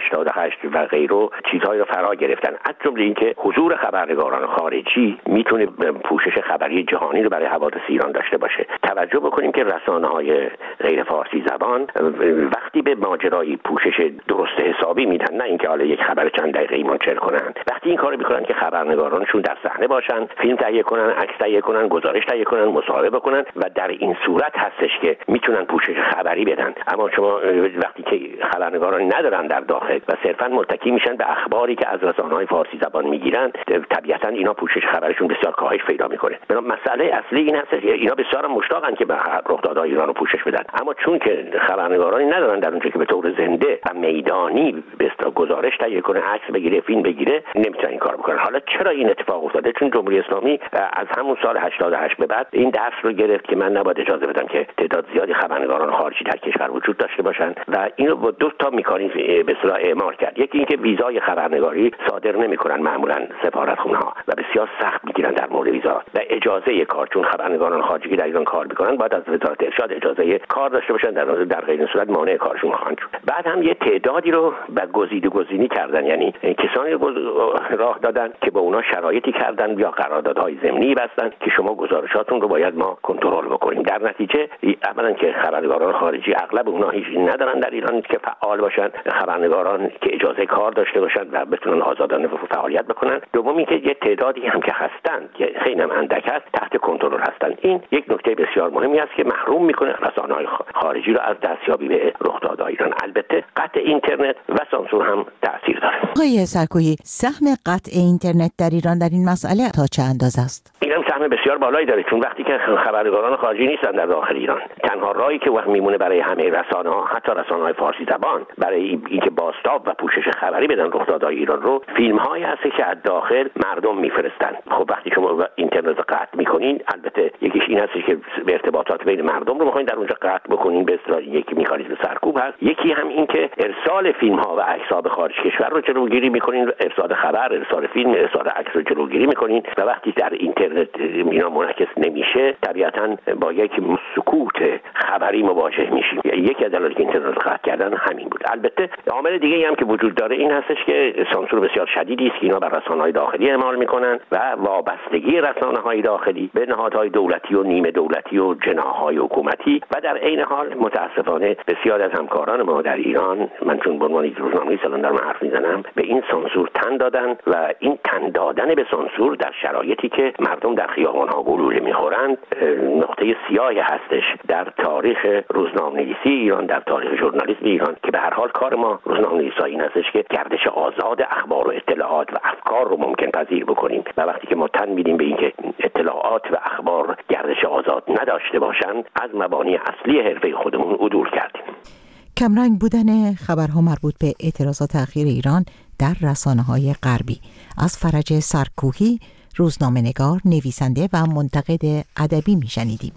88 و غیره چیزهایی رو فرا گرفتن، از جمله اینکه حضور خبرنگاران خارجی میتونه پوشش خبری جهانی رو برای حوادث ایران داشته باشه. توجه بکنیم که رسانه‌های غیر فارسی زبان وقتی به ماجرای پوشش درست حسابی میدن، نه اینکه حالا یک خبر چند دقیقه‌ای منتشر کنن، وقتی این کارو میکنن که خبرنگارانشون در صحنه باشن، فیلم تهیه کنن، عکس تهیه کنن، گزارش تهیه کنن، مصاحبه بکنن و در این صورت هستش که میتونن پوشش خبری بدن. اما شما وقتی که خبرنگاران ندارن در داخل و صرفا متکی میشن به اخباری که از رسانه‌های فارسی زبان میگیرن، طبیعتا اینا پوشش خبرشون بسیار کاهش پیدا میکنه. مسئله اصلی این هست که اینا بسیار مشتاقن که به رخدادهای ایران رو پوشش بدن، اما چون که خبرنگارانی ندارن در اونجا که به طور زنده و میدانی به اصطلاح گزارش تهیه کنه، عکس بگیره، فیلم بگیره، نمیتونن این کار بکنن. حالا چرا این اتفاق افتاده؟ چون جمهوری اسلامی از همون سال 88 به بعد این درس رو گرفت که من نباید اجازه بدم که تعداد زیادی خبرنگاران خارجی در کشور وجود داشته باشن و اینو با دو تا مکانیزم به اصطلاح اعمال کرد. یکی اینکه ویزای خبرنگاری صادر نمیکنن معمولا سفارتخونه‌ها و بسیار سخت میگیرن در مورد ویزا و اجازه کار، چون خبرنگاران خارجی که در ایران کار میکنن باید از وزارت ارشاد اجازه کار داشته باشن، در غیر این صورت مانع کارشون خواهند شد. بعد هم یه تعدادی رو به گزینی کردن، یعنی کسانی راه دادن که با اونا شرایطی کردن یا قراردادهای ضمنی بستن که شما گزارشاتون رو باید ما کنترل بکنیم. در نتیجه اولا که خبرنگاران خارجی اغلب اونها هیچ ندارن در ایران که فعال باشن، خبرنگاران که اجازه کار داشته باشن و بتونن آزادانه فعالیت بکنن. دومی که یه تعدادی هم که هستن که خیلی هم اندک هست تحت کنترل هستن. این یک نکته بسیار مهمی است که محروم میکنه رسانه‌های خارجی رو از دستیابی به رخدادهای ایران. البته قطع اینترنت و سانسور هم تاثیر داره. آقای سرکویی، سهم قطع اینترنت در ایران در این مسئله تا چه اندازه است؟ اینم سهم بسیار بالایی داره، چون وقتی که خبرنگاران خارجی نیستن در داخل ایران، تنها راهی که وقت میمونه برای همه رسانه‌ها، حتی رسانه‌های فارسی زبان، برای اینکه بازتاب و پوشش خبری بدن رخدادهای ایران رو، فیلم‌هایی هست که از داخل مردم میفرستن. خب وقتی شما اینترنت رو قطع میکنین، البته یکیش این هست که به ارتباطات بین مردم رو میخواین در اونجا قطع بکنین، به اصطلاح یک مکانیزم سرکوب هست. یکی هم این که ارسال فیلم‌ها و عکس‌ها به خارج کشور رو جلوگیری میکنین، ارسال خبر، ارسال فیلم، ارسال عکس رو جلوگیری میکنین و وقتی در اینترنت اینا منعکس نمیشه، طبیعتاً با یک سکوت خبری مواجه میشیم. یکی از دلایلی که اینترنت قطع کردن همین بود. البته عامل دیگه‌ای هم که وجود داره این هستش که سانسور بسیار شدیدی است که اینا بر رسانه‌های داخلی اعمال میکنن و وابستگی رسانه‌های داخلی به نهادهای دولتی و نیمه دولتی و جناح‌های حکومتی و در عین حال متاسفانه بسیار از همکاران ما در ایران، من چون به عنوان یک روزنامه‌نویس الان دارم حرف میزنم، به این سانسور تن دادن و این تن دادن به سانسور در شرایطی که مردم در خیابان‌ها گلوله میخورند نقطه سیاهی هستش در تاریخ روزنامه‌نویسی ایران، در تاریخ ژورنالیسم ایران، که به هر حال کار ما روزنامه‌نویسا این هستش که گردش آزاد اخبار و اطلاعات و افکار رو ممکن پذیر بکنیم و وقتی که ما تن میدیم به اینکه اطلاعات و اخبار گردش آزاد نداشته باشند، از مبانی اصلی حرفه خودمون عدول کردیم. کمرنگ بودن خبرها مربوط به اعتراضات اخیر ایران در رسانه‌های غربی از فرج سرکوهی، روزنامه‌نگار، نویسنده و منتقد ادبی میشنیدیم.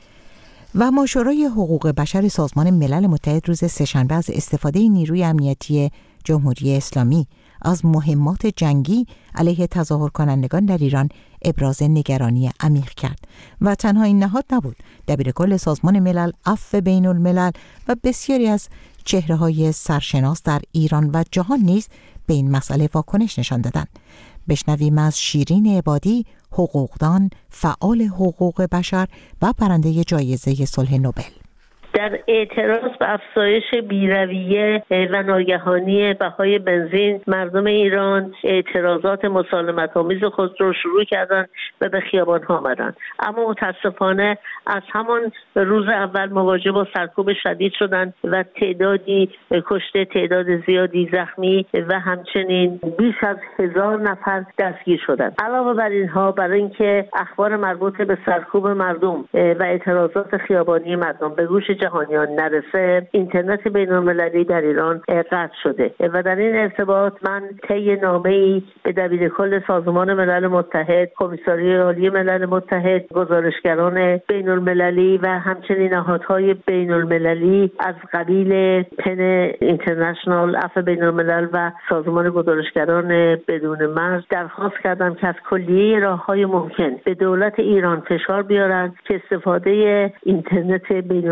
و ماشورای حقوق بشر سازمان ملل متحد روز سه‌شنبه از استفاده نیروی امنیتی جمهوری اسلامی از مهمات جنگی علیه تظاهر کنندگان در ایران ابراز نگرانی عمیق کرد و تنها این نهاد نبود. دبیرکل سازمان ملل، عفو بین الملل و بسیاری از چهره‌های سرشناس در ایران و جهان نیز به این مسئله واکنش نشان دادند. بشنویم از شیرین عبادی، حقوقدان، فعال حقوق بشر و برنده جایزه صلح نوبل. در اعتراض به افزایش بی‌رویه و ناگهانی بهای بنزین، مردم ایران اعتراضات مسالمت‌آمیز خود را شروع کردند و به خیابان‌ها آمدند. اما متاسفانه از همان روز اول مواجه با سرکوب شدید شدند و تعدادی کشته، تعداد زیادی زخمی و همچنین بیش از 1000 نفر دستگیر شدند. علاوه بر اینها، برای اینکه اخبار مربوط به سرکوب مردم و اعتراضات خیابانی مردم به گوش جهانیان نرسه، اینترنت بین‌المللی در ایران قطع شده و در این ارتباط من طی نامه‌ای به دبیرکل سازمان ملل متحد، کمیساریات عالی ملل متحد، گزارشگران بین‌المللی و همچنین نهادهای بین‌المللی از قبیل پن اینترنشنال، عفو بین‌الملل و سازمان گزارشگران بدون مرز درخواست کردم که از کلیه راه‌های ممکن به دولت ایران فشار بیارند که استفاده اینترنت بین‌المللی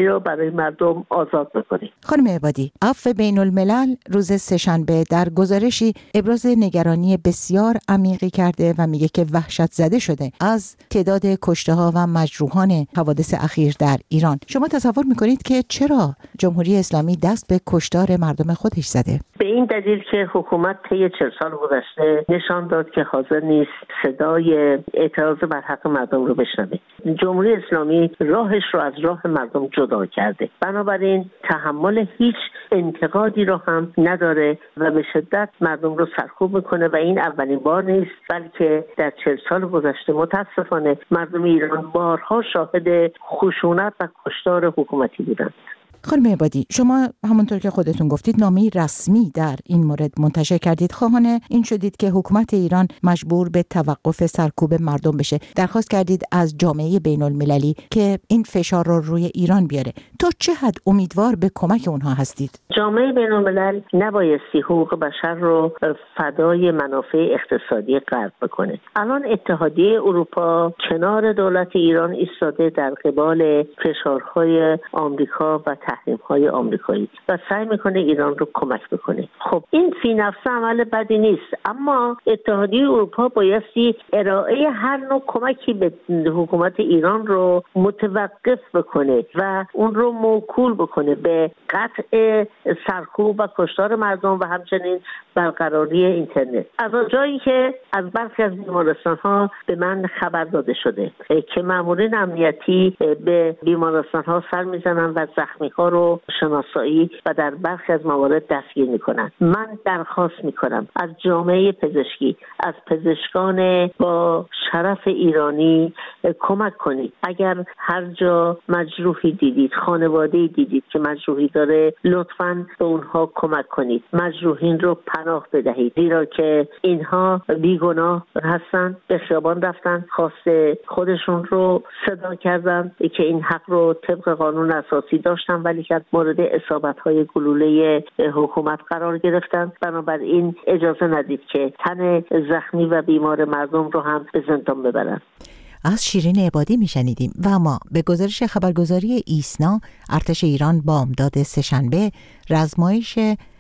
ایرانی رو برای مردم آزاد بکنیم. خانم عبادی، عفو بین الملل روز سه‌شنبه در گزارشی ابراز نگرانی بسیار عمیقی کرده و میگه که وحشت زده شده از تعداد کشته‌ها و مجروحان حوادث اخیر در ایران. شما تصور میکنید که چرا جمهوری اسلامی دست به کشتار مردم خودش زده؟ به این دلیل که حکومت طی 40 سال گذشته نشان داد که حاضر نیست صدای اعتراض بر حق مردم رو بشنوه. جمهوری اسلامی راهش رو از راه مردم جدا کرده، بنابراین تحمل هیچ انتقادی رو هم نداره و به شدت مردم رو سرکوب میکنه و این اولین بار نیست، بلکه در 40 سال گذشته متاسفانه مردم ایران بارها شاهد خشونت و کشتار حکومتی بودند. خانم عبادی، شما همونطور که خودتون گفتید نامه رسمی در این مورد منتشر کردید. خواهان این شدید که حکومت ایران مجبور به توقف سرکوب مردم بشه. درخواست کردید از جامعه بین المللی که این فشار رو روی ایران بیاره. تا چه حد امیدوار به کمک اونها هستید؟ جامعه بین الملل نبایستی حقوق بشر رو فدای منافع اقتصادی غرب بکنه. الان اتحادیه اروپا کنار دولت ایران ایستاده در قبال فشارهای آمریکا و تحریم‌های آمریکایی و سعی میکنه ایران رو کمک بکنه. خب این فی نفسه عمل بدی نیست، اما اتحادیه اروپا بایستی ارائه هر نوع کمکی به حکومت ایران رو متوقف بکنه و اون رو موکول بکنه به قطع سرکوب و کشتار مردم و همچنین برقراری اینترنت. از جایی که از برخی از بیمارستان‌ها به من خبر داده شده که مامورین امنیتی به بیمارستان‌ها سر میزنن و زخمی‌ها رو شناسایی و در برخی از موارد دستگیر میکنن. من درخواست میکنم از جامعه پزشکی، از پزشکان با شرف ایرانی کمک کنید. اگر هر جا مجروحی دیدید، خانواده‌ای دیدید که مجروحی داره، لطفاً به اونها کمک کنید. مجروحین رو پناه بدهید، زیرا که اینها بیگناه هستن، به خیابان رفتن، خواست خودشون رو صدا کردن که این حق رو طبق قانون اساسی داشتن، ولی که مورد اصابت‌های گلوله حکومت قرار گرفتن. بنابراین اجازه ندید که تن زخمی و بیمار مردم رو هم به زندان ببرن. از شیرین عبادی میشنیدیم. و اما به گزارش خبرگزاری ایسنا، ارتش ایران بامداد سه‌شنبه رزمایش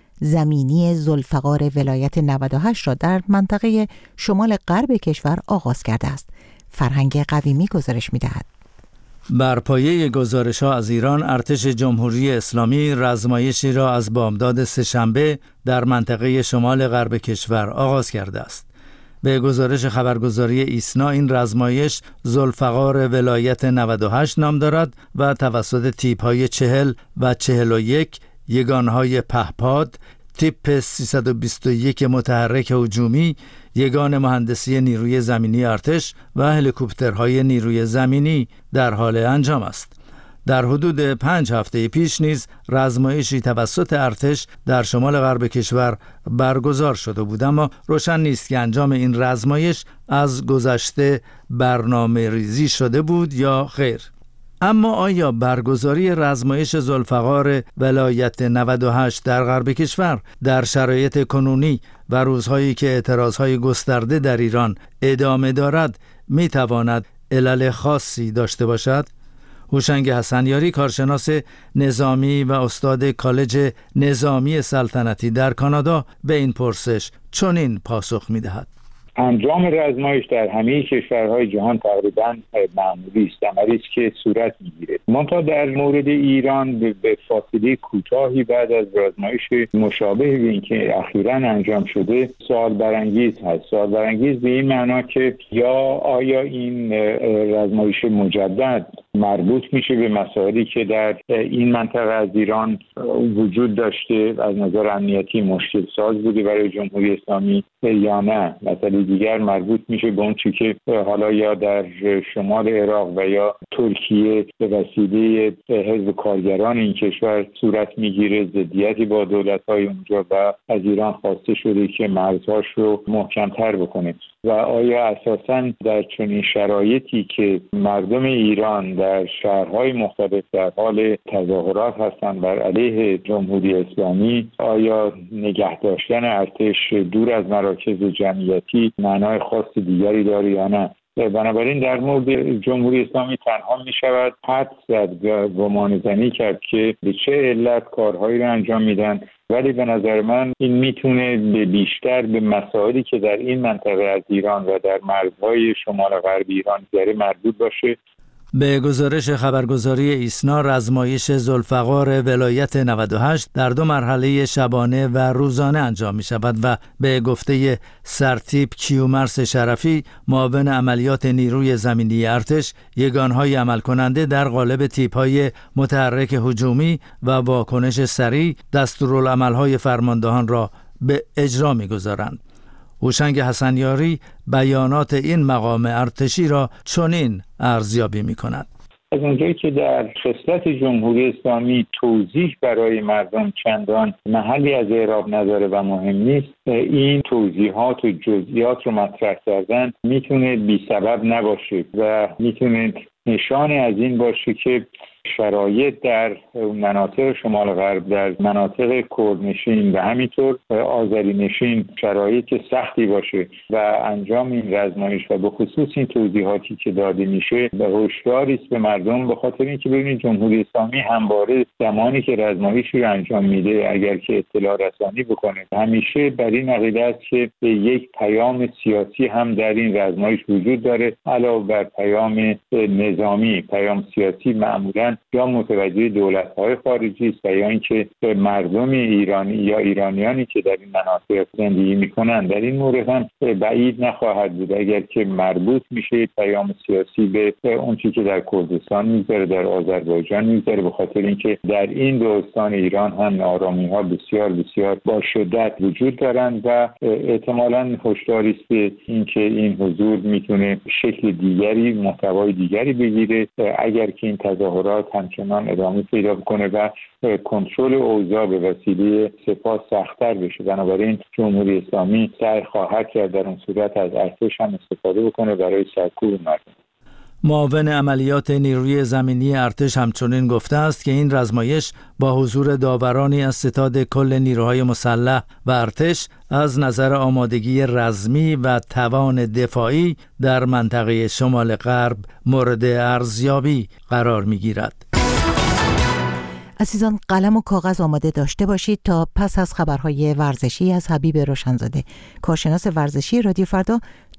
زمینی ذوالفقار ولایت 98 را در منطقه شمال غرب کشور آغاز کرده است. فرهنگ قویمی گزارش می‌دهد. بر پایه گزارش‌ها از ایران، ارتش جمهوری اسلامی رزمایشی را از بامداد سه‌شنبه در منطقه شمال غرب کشور آغاز کرده است. به گزارش خبرگزاری ایسنا، این رزمایش ذوالفقار ولایت 98 نام دارد و توسط تیپ‌های 40 و 41 یگانهای پهپاد، تیپ 321 متحرک هجومی، یگان مهندسی نیروی زمینی ارتش و هلیکوپترهای نیروی زمینی در حال انجام است. در حدود 5 هفته پیش نیز رزمایشی توسط ارتش در شمال غرب کشور برگزار شده بود، اما روشن نیست که انجام این رزمایش از گذشته برنامه ریزی شده بود یا خیر. اما آیا برگزاری رزمایش ذوالفقار ولایت 98 در غرب کشور در شرایط کنونی و روزهایی که اعتراضهای گسترده در ایران ادامه دارد میتواند علل خاصی داشته باشد؟ هوشنگ حسنیاری، کارشناس نظامی و استاد کالج نظامی سلطنتی در کانادا، به این پرسش چنین پاسخ می‌دهد. انجام رزمایش در همه کشورهای جهان تقریباً معمولی است، عملی است که صورت می‌گیرد. منتها در مورد ایران به فاصله کوتاهی بعد از رزمایش مشابه به این که اخیراً انجام شده سوال برانگیز هست. سوال برانگیز به این معنا که آیا این رزمایش مجدد مربوط میشه به مسائلی که در این منطقه از ایران وجود داشته، از نظر امنیتی مشکل ساز بوده برای جمهوری اسلامی، یا نه مسئله دیگر مربوط میشه به اون چیزی که حالا یا در شمال عراق و یا ترکیه به وسیله حزب کارگران این کشور صورت میگیره، ضدیتی با دولت‌های اونجا و از ایران خواسته شده که مرزهاش رو محکم‌تر بکنه. و آیا اساساً در چنین شرایطی که مردم ایران در شهرهای مختلف در حال تظاهرات هستند بر علیه جمهوری اسلامی، آیا نگه داشتن ارتش دور از مراکز جمعیتی معنای خاص دیگری داره یا نه؟ بنابراین در مورد جمهوری اسلامی تنها می شود حد زد و گمان زنی کرد که به چه علت کارهایی رو انجام میدن، ولی به نظر من این میتونه بیشتر به مسائلی که در این منطقه از ایران و در مرزهای شمال غرب ایران داره مربوط باشه. به گزارش خبرگزاری ایسنا، رزمایش ذوالفقار ولایت 98 در 2 مرحله شبانه و روزانه انجام می شود و به گفته سرتیپ کیومرث شرفی، معاون عملیات نیروی زمینی ارتش، یگانهای عمل کننده در قالب تیپ‌های متحرک هجومی و واکنش سریع دستورالعمل‌های فرماندهان را به اجرا می گذارند. هوشنگ حسنیاری بیانات این مقام ارتشی را چنین ارزیابی می کند. از اونجایی که در خصلت جمهوری اسلامی توضیح برای مردم چندان محلی از اعراب نداره و مهم نیست، این توضیحات و جزئیات رو مطرح کردن میتونه بی سبب نباشه و میتونه نشانی از این باشه که شرایط در مناطق شمال غرب، در مناطق کردنشین و همینطور آذری نشین شرایط سختی باشه و انجام این رزمایش و به خصوص این توضیحاتی که داده میشه به هشداری است به مردم، به خاطر اینکه ببینید جمهوری اسلامی همواره زمانی که رزمایشی رو انجام میده اگر که اطلاع رسانی بکنه همیشه بر این عقیده است که یک پیام سیاسی هم در این رزمایش وجود داره، علاوه بر پیام نظامی. پیام سیاسی معمولاً یا متوجه دولت‌های خارجی است و یا اینکه مردم ایرانی یا ایرانیانی که در این مناطق زندگی می‌کنند. در این مورد هم بعید نخواهد بود اگر که مربوط میشه پیام سیاسی به اون چیزی که در کردستان می‌ذاره، در آذربایجان می‌ذاره، به خاطر اینکه در این دو استان ایران هم ناآرامی‌ها بسیار بسیار با شدت وجود دارند و احتمالاً هشداری است به اینکه این حضور میتونه شکل دیگری، محتوای دیگری بگیره اگر که این تظاهرات همچنان ادامه پیدا کنه و کنترل اوضاع به وسیله سپاه سخت‌تر بشه. بنابراین جمهوری اسلامی سعی خواهد کرد در اون صورت از ارتش هم استفاده بکنه برای سرکوب مردم. معاون عملیات نیروی زمینی ارتش همچنین گفته است که این رزمایش با حضور داورانی از ستاد کل نیروهای مسلح و ارتش از نظر آمادگی رزمی و توان دفاعی در منطقه شمال غرب مورد ارزیابی قرار می‌گیرد. عزیزان، قلم و کاغذ آماده داشته باشید تا پس از خبرهای ورزشی از حبیب روشنزاده، کارشناس ورزشی رادیو فردا،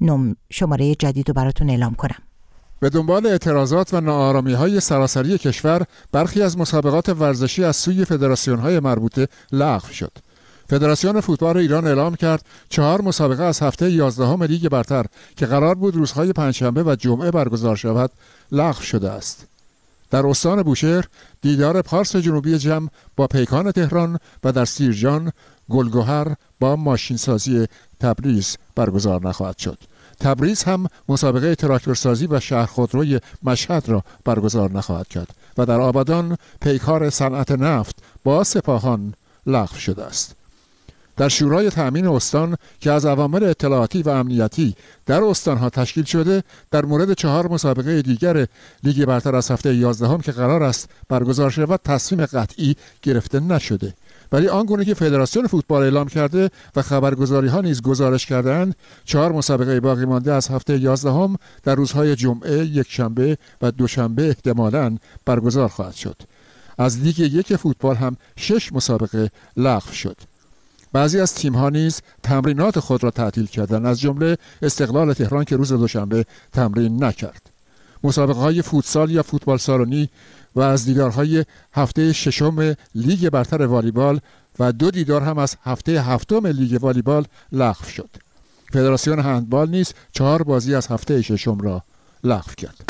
شماره جدید رو براتون اعلام کنم. به دنبال اعتراضات و ناآرامی‌های سراسری کشور، برخی از مسابقات ورزشی از سوی فدراسیون‌های مربوطه لغو شد. فدراسیون فوتبال ایران اعلام کرد 4 مسابقه از هفته 11 لیگ برتر که قرار بود روزهای پنجشنبه و جمعه برگزار شود، لغو شده است. در استان بوشهر دیدار پارس جنوبی جم با پیکان تهران و در سیرجان گلگهر با ماشینسازی تبریز برگزار نخواهد شد. تبریز هم مسابقه تراکتورسازی و شهر خودروی مشهد را برگزار نخواهد کرد و در آبادان پیکار صنعت نفت با سپاهان لغو شده است. در شورای تأمین استان که از عوامل اطلاعاتی و امنیتی در استانها تشکیل شده، در مورد 4 مسابقه دیگر لیگ برتر از هفته 11 که قرار است برگزار شود تصمیم قطعی گرفته نشده، ولی آنگونه که فدراسیون فوتبال اعلام کرده و خبرگزاری ها نیز گزارش کردند، 4 مسابقه باقی مانده از هفته 11 در روزهای جمعه، یکشنبه و دوشنبه احتمالاً برگزار خواهد شد. از لیگ 1 فوتبال هم 6 مسابقه لغو شد. بعضی از تیم‌ها نیز تمرینات خود را تعطیل کردند، از جمله استقلال تهران که روز دوشنبه تمرین نکرد. مسابقه‌های فوتسال یا فوتبال سالونی و از دیدارهای هفته 6 لیگ برتر والیبال و 2 دیدار هم از هفته 7 لیگ والیبال لغو شد. فدراسیون هندبال نیز 4 بازی از هفته 6 را لغو کرد.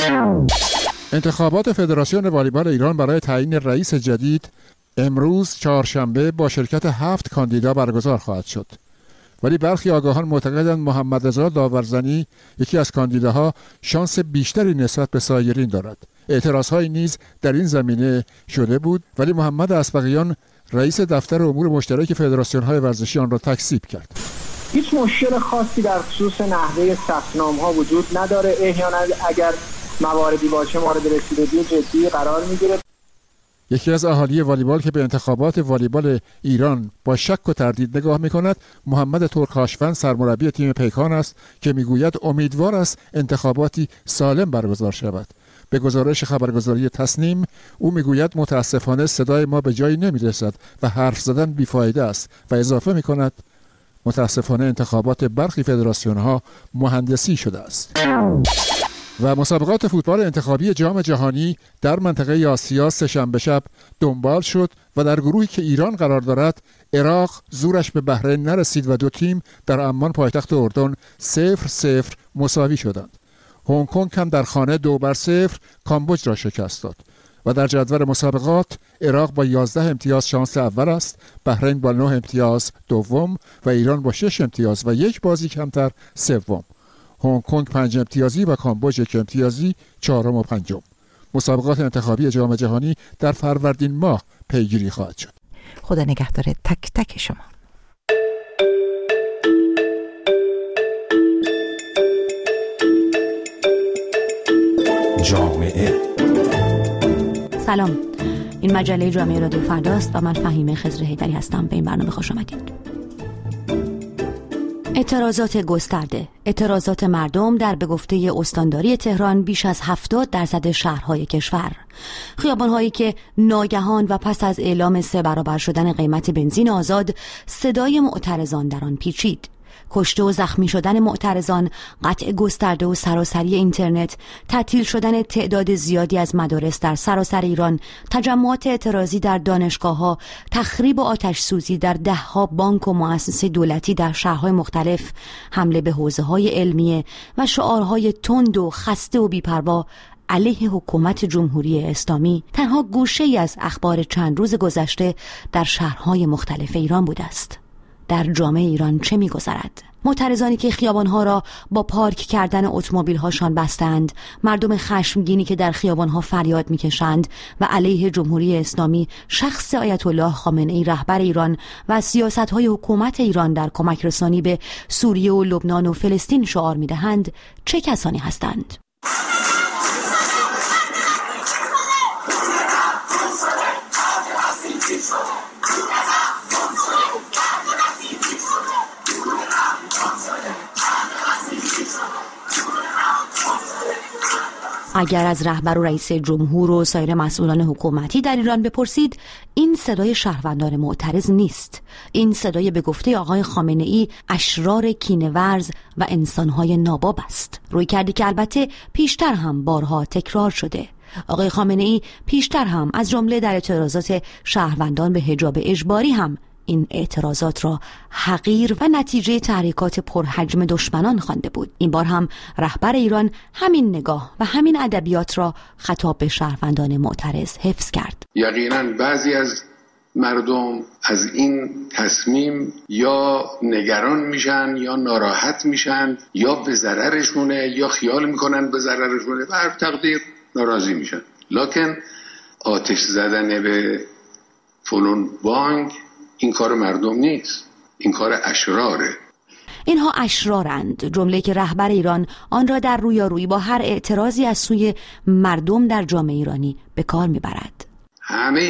انتخابات فدراسیون والیبال ایران برای تعیین رئیس جدید امروز چهارشنبه با شرکت 7 کاندیدا برگزار خواهد شد. ولی برخی آگاهان معتقدند محمد رضا داورزنی، یکی از کاندیداها، شانس بیشتری نسبت به سایرین دارد. اعتراضهایی نیز در این زمینه شده بود، ولی محمد اسبقیان رئیس دفتر امور مشترک فدراسیون‌های ورزشی آن را تکذیب کرد. هیچ مشکل خاصی در خصوص نحوه ثبت‌نام‌ها وجود نداره. احیانا اگر مواردی باشه مورد رسیدگی جدی قرار میگیره. یکی از اهالی والیبال که به انتخابات والیبال ایران با شک و تردید نگاه می‌کند، محمد ترک‌هاشفند سرمربی تیم پیکان است که میگوید امیدوار است انتخاباتی سالم برگزار شود. به گزارش خبرگزاری تصنیم او میگوید متاسفانه صدای ما به جایی نمیرسد و حرف زدن بیفایده است و اضافه می‌کند متاسفانه انتخابات برخی فدراسیون‌ها مهندسی شده است. و مسابقات فوتبال انتخابی جام جهانی در منطقه آسیا سه‌شنبه شب دنبال شد و در گروهی که ایران قرار دارد عراق زورش به بحرین نرسید و دو تیم در عمان پایتخت اردن 0-0 مساوی شدند. هنگ کنگ هم در خانه 2-0 کامبوج را شکست داد و در جدول مسابقات عراق با 11 امتیاز شانس اول است، بحرین با 9 امتیاز دوم و ایران با 6 امتیاز و یک بازی کمتر سوم. هنگ کنگ 5 امتیازی و کامبوج 1 امتیازی چهارم و پنجم. مسابقات انتخابی جام جهانی در فروردین ماه پیگیری خواهد شد. خدا نگهدار تک تک شما. جامعه. سلام، این مجله جامعه رادیو فرداست و من فهیمه خضر حیدری هستم. به این برنامه خوش آمدید. اعتراضات گسترده، اعتراضات مردم در به گفته استانداری تهران بیش از 70% شهرهای کشور. خیابان‌هایی که ناگهان و پس از اعلام 3 برابر شدن قیمت بنزین آزاد صدای معترضان در آن پیچید. کشته و زخمی شدن معترضان، قطع گسترده و سراسری اینترنت، تعطیل شدن تعداد زیادی از مدارس در سراسر ایران، تجمعات اعتراضی در دانشگاه‌ها، تخریب و آتش سوزی در 10 بانک و مؤسسه دولتی در شهرهای مختلف، حمله به حوزه‌های علمیه و شعارهای تند و خسته و بی‌پروا علیه حکومت جمهوری اسلامی تنها گوشه‌ای از اخبار چند روز گذشته در شهرهای مختلف ایران بوده است. در جامعه ایران چه می‌گذرد؟ معترضانی که خیابان‌ها را با پارک کردن اتومبیل‌هاشان بستند، مردم خشمگینی که در خیابان‌ها فریاد می‌کشند و علیه جمهوری اسلامی، شخص آیت الله خامنه‌ای رهبر ایران و سیاست‌های حکومت ایران در کمک رسانی به سوریه و لبنان و فلسطین شعار می‌دهند، چه کسانی هستند؟ اگر از رهبر و رئیس جمهور و سایر مسئولان حکومتی در ایران بپرسید، این صدای شهروندان معترض نیست. این صدای به گفته آقای خامنه‌ای اشرار کینه‌ورز و انسان‌های ناباب است. روی کردی که البته پیشتر هم بارها تکرار شده. آقای خامنه‌ای پیشتر هم از جمله در اعتراضات شهروندان به حجاب اجباری هم این اعتراضات را حقیر و نتیجه تحریکات پرحجم دشمنان خوانده بود. این بار هم رهبر ایران همین نگاه و همین ادبیات را خطاب به شهروندان معترض حفظ کرد. یقینا بعضی از مردم از این تصمیم یا نگران میشن یا ناراحت میشن یا به ضررشونه یا خیال میکنن به ضررشونه و هر تقدیر ناراضی میشن. لکن آتش زدن به فلان بانک این کار مردم نیست، این کار اشراره. اینها اشرارند، جمله که رهبر ایران آن را در رویارویی با هر اعتراضی از سوی مردم در جامعه ایرانی به کار میبرد. همه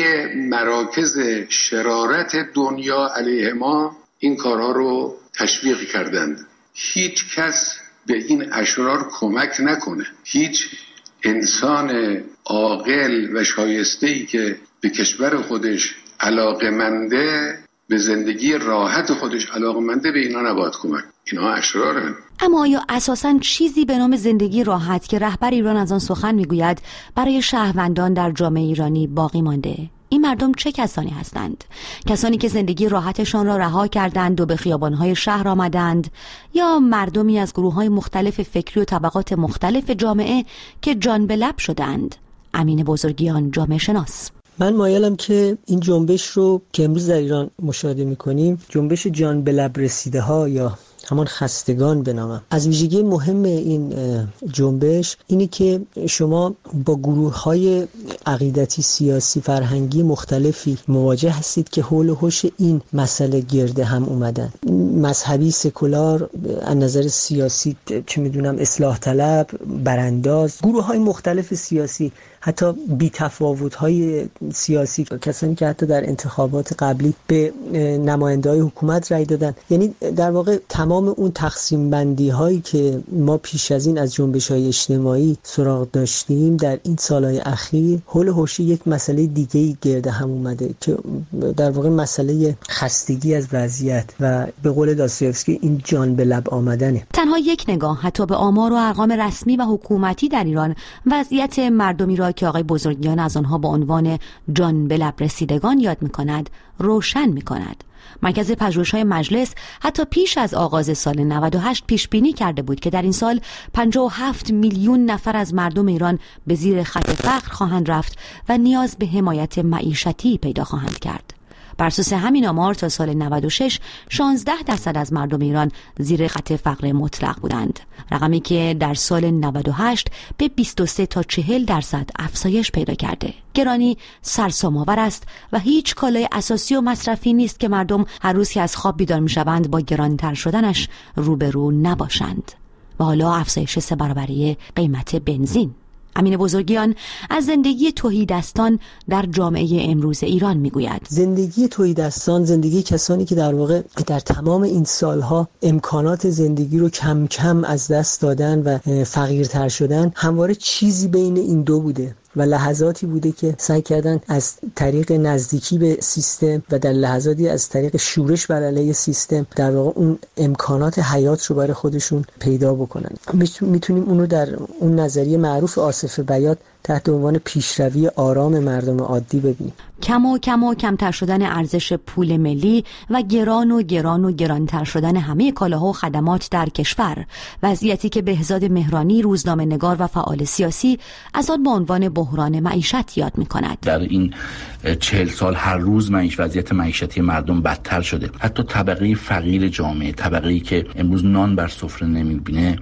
مراکز شرارت دنیا علیه ما این کارها رو تشویق کردند. هیچ کس به این اشرار کمک نکنه. هیچ انسان عاقل و شایسته‌ای که به کشور خودش علاقه‌منده، به زندگی راحت خودش علاقه‌منده، به اینا نباید کمک. اینا اشرارن. اما آیا اساساً چیزی به نام زندگی راحت که رهبر ایران از آن سخن میگوید برای شهروندان در جامعه ایرانی باقی مانده؟ این مردم چه کسانی هستند؟ کسانی که زندگی راحتشان را رها کردند و به خیابان‌های شهر آمدند، یا مردمی از گروه‌های مختلف فکری و طبقات مختلف جامعه که جان به لب شدند؟ امین بزرگیان، جامعه شناس: من مایلم که این جنبش رو که امروز در ایران مشاهده می‌کنیم، جنبش جان به لب رسیده ها یا همان خستگان بنامم. از ویژگی مهم این جنبش اینه که شما با گروه‌های عقیدتی، سیاسی، فرهنگی مختلفی مواجه هستید که حول و حوش این مسئله گرده هم اومدن. مذهبی، سکولار، از نظر سیاسی چه میدونم اصلاح طلب، برانداز، گروه‌های مختلف سیاسی، حتی بی تفاوت‌های سیاسی، کسانی که حتی در انتخابات قبلی به نماینده‌های حکومت رأی دادن. یعنی در واقع تمام اون تقسیم بندی هایی که ما پیش از این از جنبش‌های اجتماعی سراغ داشتیم در این سالهای اخیر حول حوش یک مسئله دیگه‌ای گرده هم اومده که در واقع مسئله خستگی از وضعیت و به قول داستایوفسکی این جان به لب آمدنه. تنها یک نگاه حتی به آمار و ارقام رسمی و حکومتی در ایران وضعیت مردمی را که آقای بزرگیان از آنها با عنوان جان به لب رسیدگان یاد می‌کند روشن می‌کند. مرکز پژوهش‌های مجلس حتی پیش از آغاز سال 98 پیش بینی کرده بود که در این سال 57 میلیون نفر از مردم ایران به زیر خط فقر خواهند رفت و نیاز به حمایت معیشتی پیدا خواهند کرد. بر اساس همین آمار تا سال 96 16% از مردم ایران زیر خط فقر مطلق بودند، رقمی که در سال 98 به 23 تا 40% افزایش پیدا کرده. گرانی سرسام‌آور است و هیچ کالای اساسی و مصرفی نیست که مردم هر روز که از خواب بیدار می‌شوند با گرانتر شدنش روبرو نباشند. و حالا افزایش 3 برابری قیمت بنزین. امین بزرگیان از زندگی تهیدستان در جامعه امروز ایران میگوید. زندگی تهیدستان، زندگی کسانی که در واقع در تمام این سالها امکانات زندگی رو کم کم از دست دادن و فقیرتر شدن، همواره چیزی بین این دو بوده و لحظاتی بوده که سعی کردن از طریق نزدیکی به سیستم و در لحظاتی از طریق شورش بر علیه سیستم در واقع اون امکانات حیات رو برای خودشون پیدا بکنن. میتونیم اون رو در اون نظریه معروف آصف بیات تحت عنوان پیشروی آرام مردم عادی ببینیم. کم و کمتر شدن ارزش پول ملی و گرانتر شدن همه کالاها و خدمات در کشور، وضعیتی که بهزاد مهرانی روزنامه‌نگار و فعال سیاسی از آن با عنوان بحران معیشت یاد می‌کند. در این 40 سال هر روز وضعیت معیشتی مردم بدتر شده. حتی طبقه فقیر جامعه، طبقه‌ای که امروز نان بر سفره نمی‌بینه،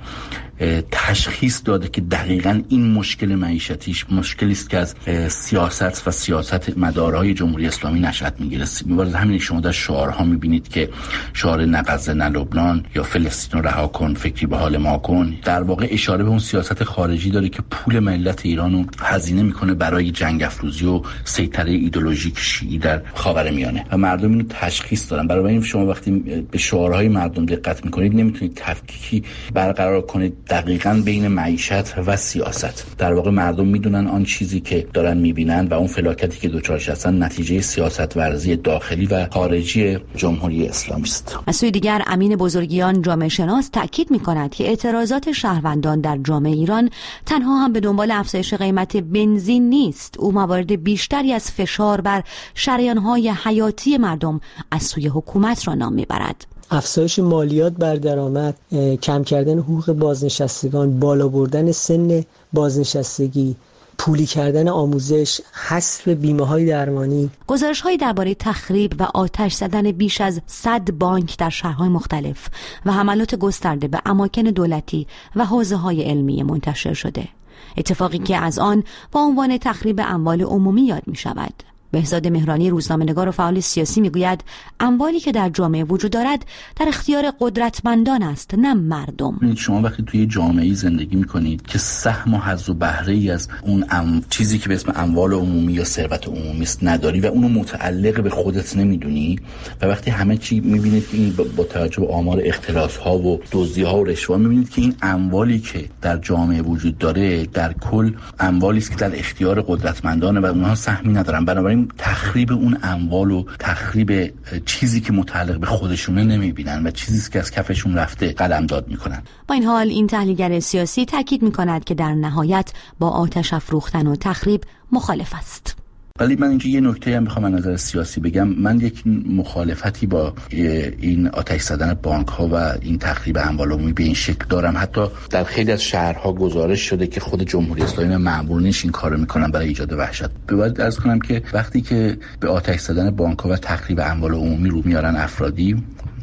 تشخیص داده که دقیقاً این مشکل معیشتیش مشکلی است که از سیاست و سیاست مدارهای جمهوری اسلامی نشأت می‌گیره. می‌وارد همین شما در شعارها می‌بینید که شعار نه غزه نه لبنان یا فلسطین رو رها کن فکری به حال ما کن، در واقع اشاره به اون سیاست خارجی داره که پول ملت ایران رو هزینه می‌کنه برای جنگ افروزی و سیطره ایدئولوژیک شیعی در خاورمیانه و مردم اینو تشخیص دارن. برای این شما وقتی به شعارهای مردم دقت می‌کنید نمی‌تونید تفکیکی برقرار کنید دقیقاً بین معیشت و سیاست. در واقع مردم میدونن آن چیزی که دارن میبینن و اون فلاکتی که دوچارش هستن نتیجه سیاست ورزی داخلی و خارجی جمهوری اسلامی است. از سوی دیگر امین بزرگیان جامعه شناس تاکید میکند که اعتراضات شهروندان در جامعه ایران تنها هم به دنبال افزایش قیمت بنزین نیست. او موارد بیشتری از فشار بر شریان‌های حیاتی مردم از سوی حکومت را نام میبرد. افزایش مالیات بر درآمد، کم کردن حقوق بازنشستگان، بالا بردن سن بازنشستگی، پولی کردن آموزش، حذف بیمه‌های درمانی. گزارش‌هایی درباره تخریب و آتش زدن بیش از 100 بانک در شهرهای مختلف و حملات گسترده به اماکن دولتی و حوزه‌های علمی منتشر شده. اتفاقی که از آن با عنوان تخریب اموال عمومی یاد می‌شود. بهزاد مهرانی روزنامه‌نگار و فعال سیاسی میگوید اموالی که در جامعه وجود دارد در اختیار قدرتمندان است نه مردم. شما وقتی توی جامعه‌ای زندگی می‌کنید که سهم و حظ و بهره‌ای از اون چیزی که به اسم اموال عمومی یا ثروت عمومی است نداری و اونو متعلق به خودت نمی‌دونی و وقتی همه چی می‌بینید که این با توجه به آمار اختلاس‌ها و دزدی‌ها و رشوه‌ها می‌بینید که این اموالی که در جامعه وجود داره در کل اموالی است که در اختیار قدرتمندانه و اونها سهمی ندارن. بنابراین تخریب اون اموال و تخریب چیزی که متعلق به خودشونه نمیبینن و چیزی که از کفشون رفته قلمداد میکنن. با این حال این تحلیلگر سیاسی تاکید میکند که در نهایت با آتش افروختن و تخریب مخالف است. ولی من اینجا یه نکته هم میخوام از نظر سیاسی بگم. من یک مخالفتی با این آتش زدن بانک ها و این تخریب اموال عمومی به این شکل دارم. حتی در خیلی از شهرها گزارش شده که خود جمهوری اسلامی مأمور نیست این کارو میکنن برای ایجاد وحشت. باید عرض کنم که وقتی که به آتش زدن بانک ها و تخریب اموال عمومی رو میارن افرادی،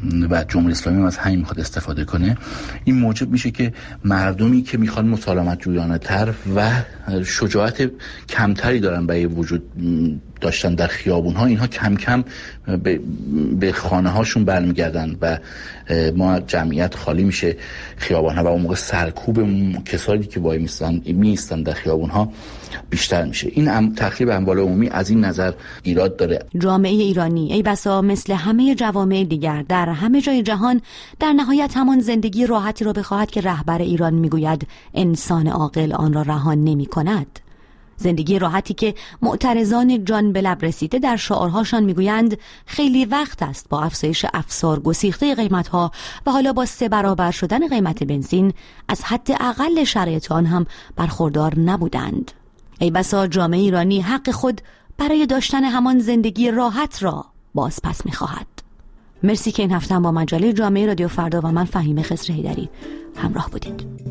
و جمهوری اسلامی از همین میخواد استفاده کنه، این موجب میشه که مردمی که میخوان مسالمت جویانه تر و شجاعت کمتری دارن برای وجود داشتن در خیابون ها، اینها کم کم به خانه هاشون برمیگردن و ما جمعیت خالی میشه خیابان ها و اون موقع سرکوب کسانی که وای میستن در خیابون ها بیشتر میشه. این تخریب اموال عمومی از این نظر ایراد داره. جامعه ایرانی ای بسا مثل همه جوامع دیگر در همه جای جهان در نهایت همان زندگی راحتی را بخواهد که رهبر ایران میگوید انسان عاقل آن را رها نمی‌کند. زندگی راحتی که معترضان جان به لب رسیده در شعارهاشان میگویند خیلی وقت است با افزایش افسار گسیخته قیمت‌ها و حالا با 3 برابر شدن قیمت بنزین از حد اقل شرایط آن هم برخوردار نبودند. ای بسا جامعه ایرانی حق خود برای داشتن همان زندگی راحت را باز پس می‌خواهد. مرسی که این هفته با مجله جامعه رادیو فردا و من فهیمه خضر حیدری همراه بودید.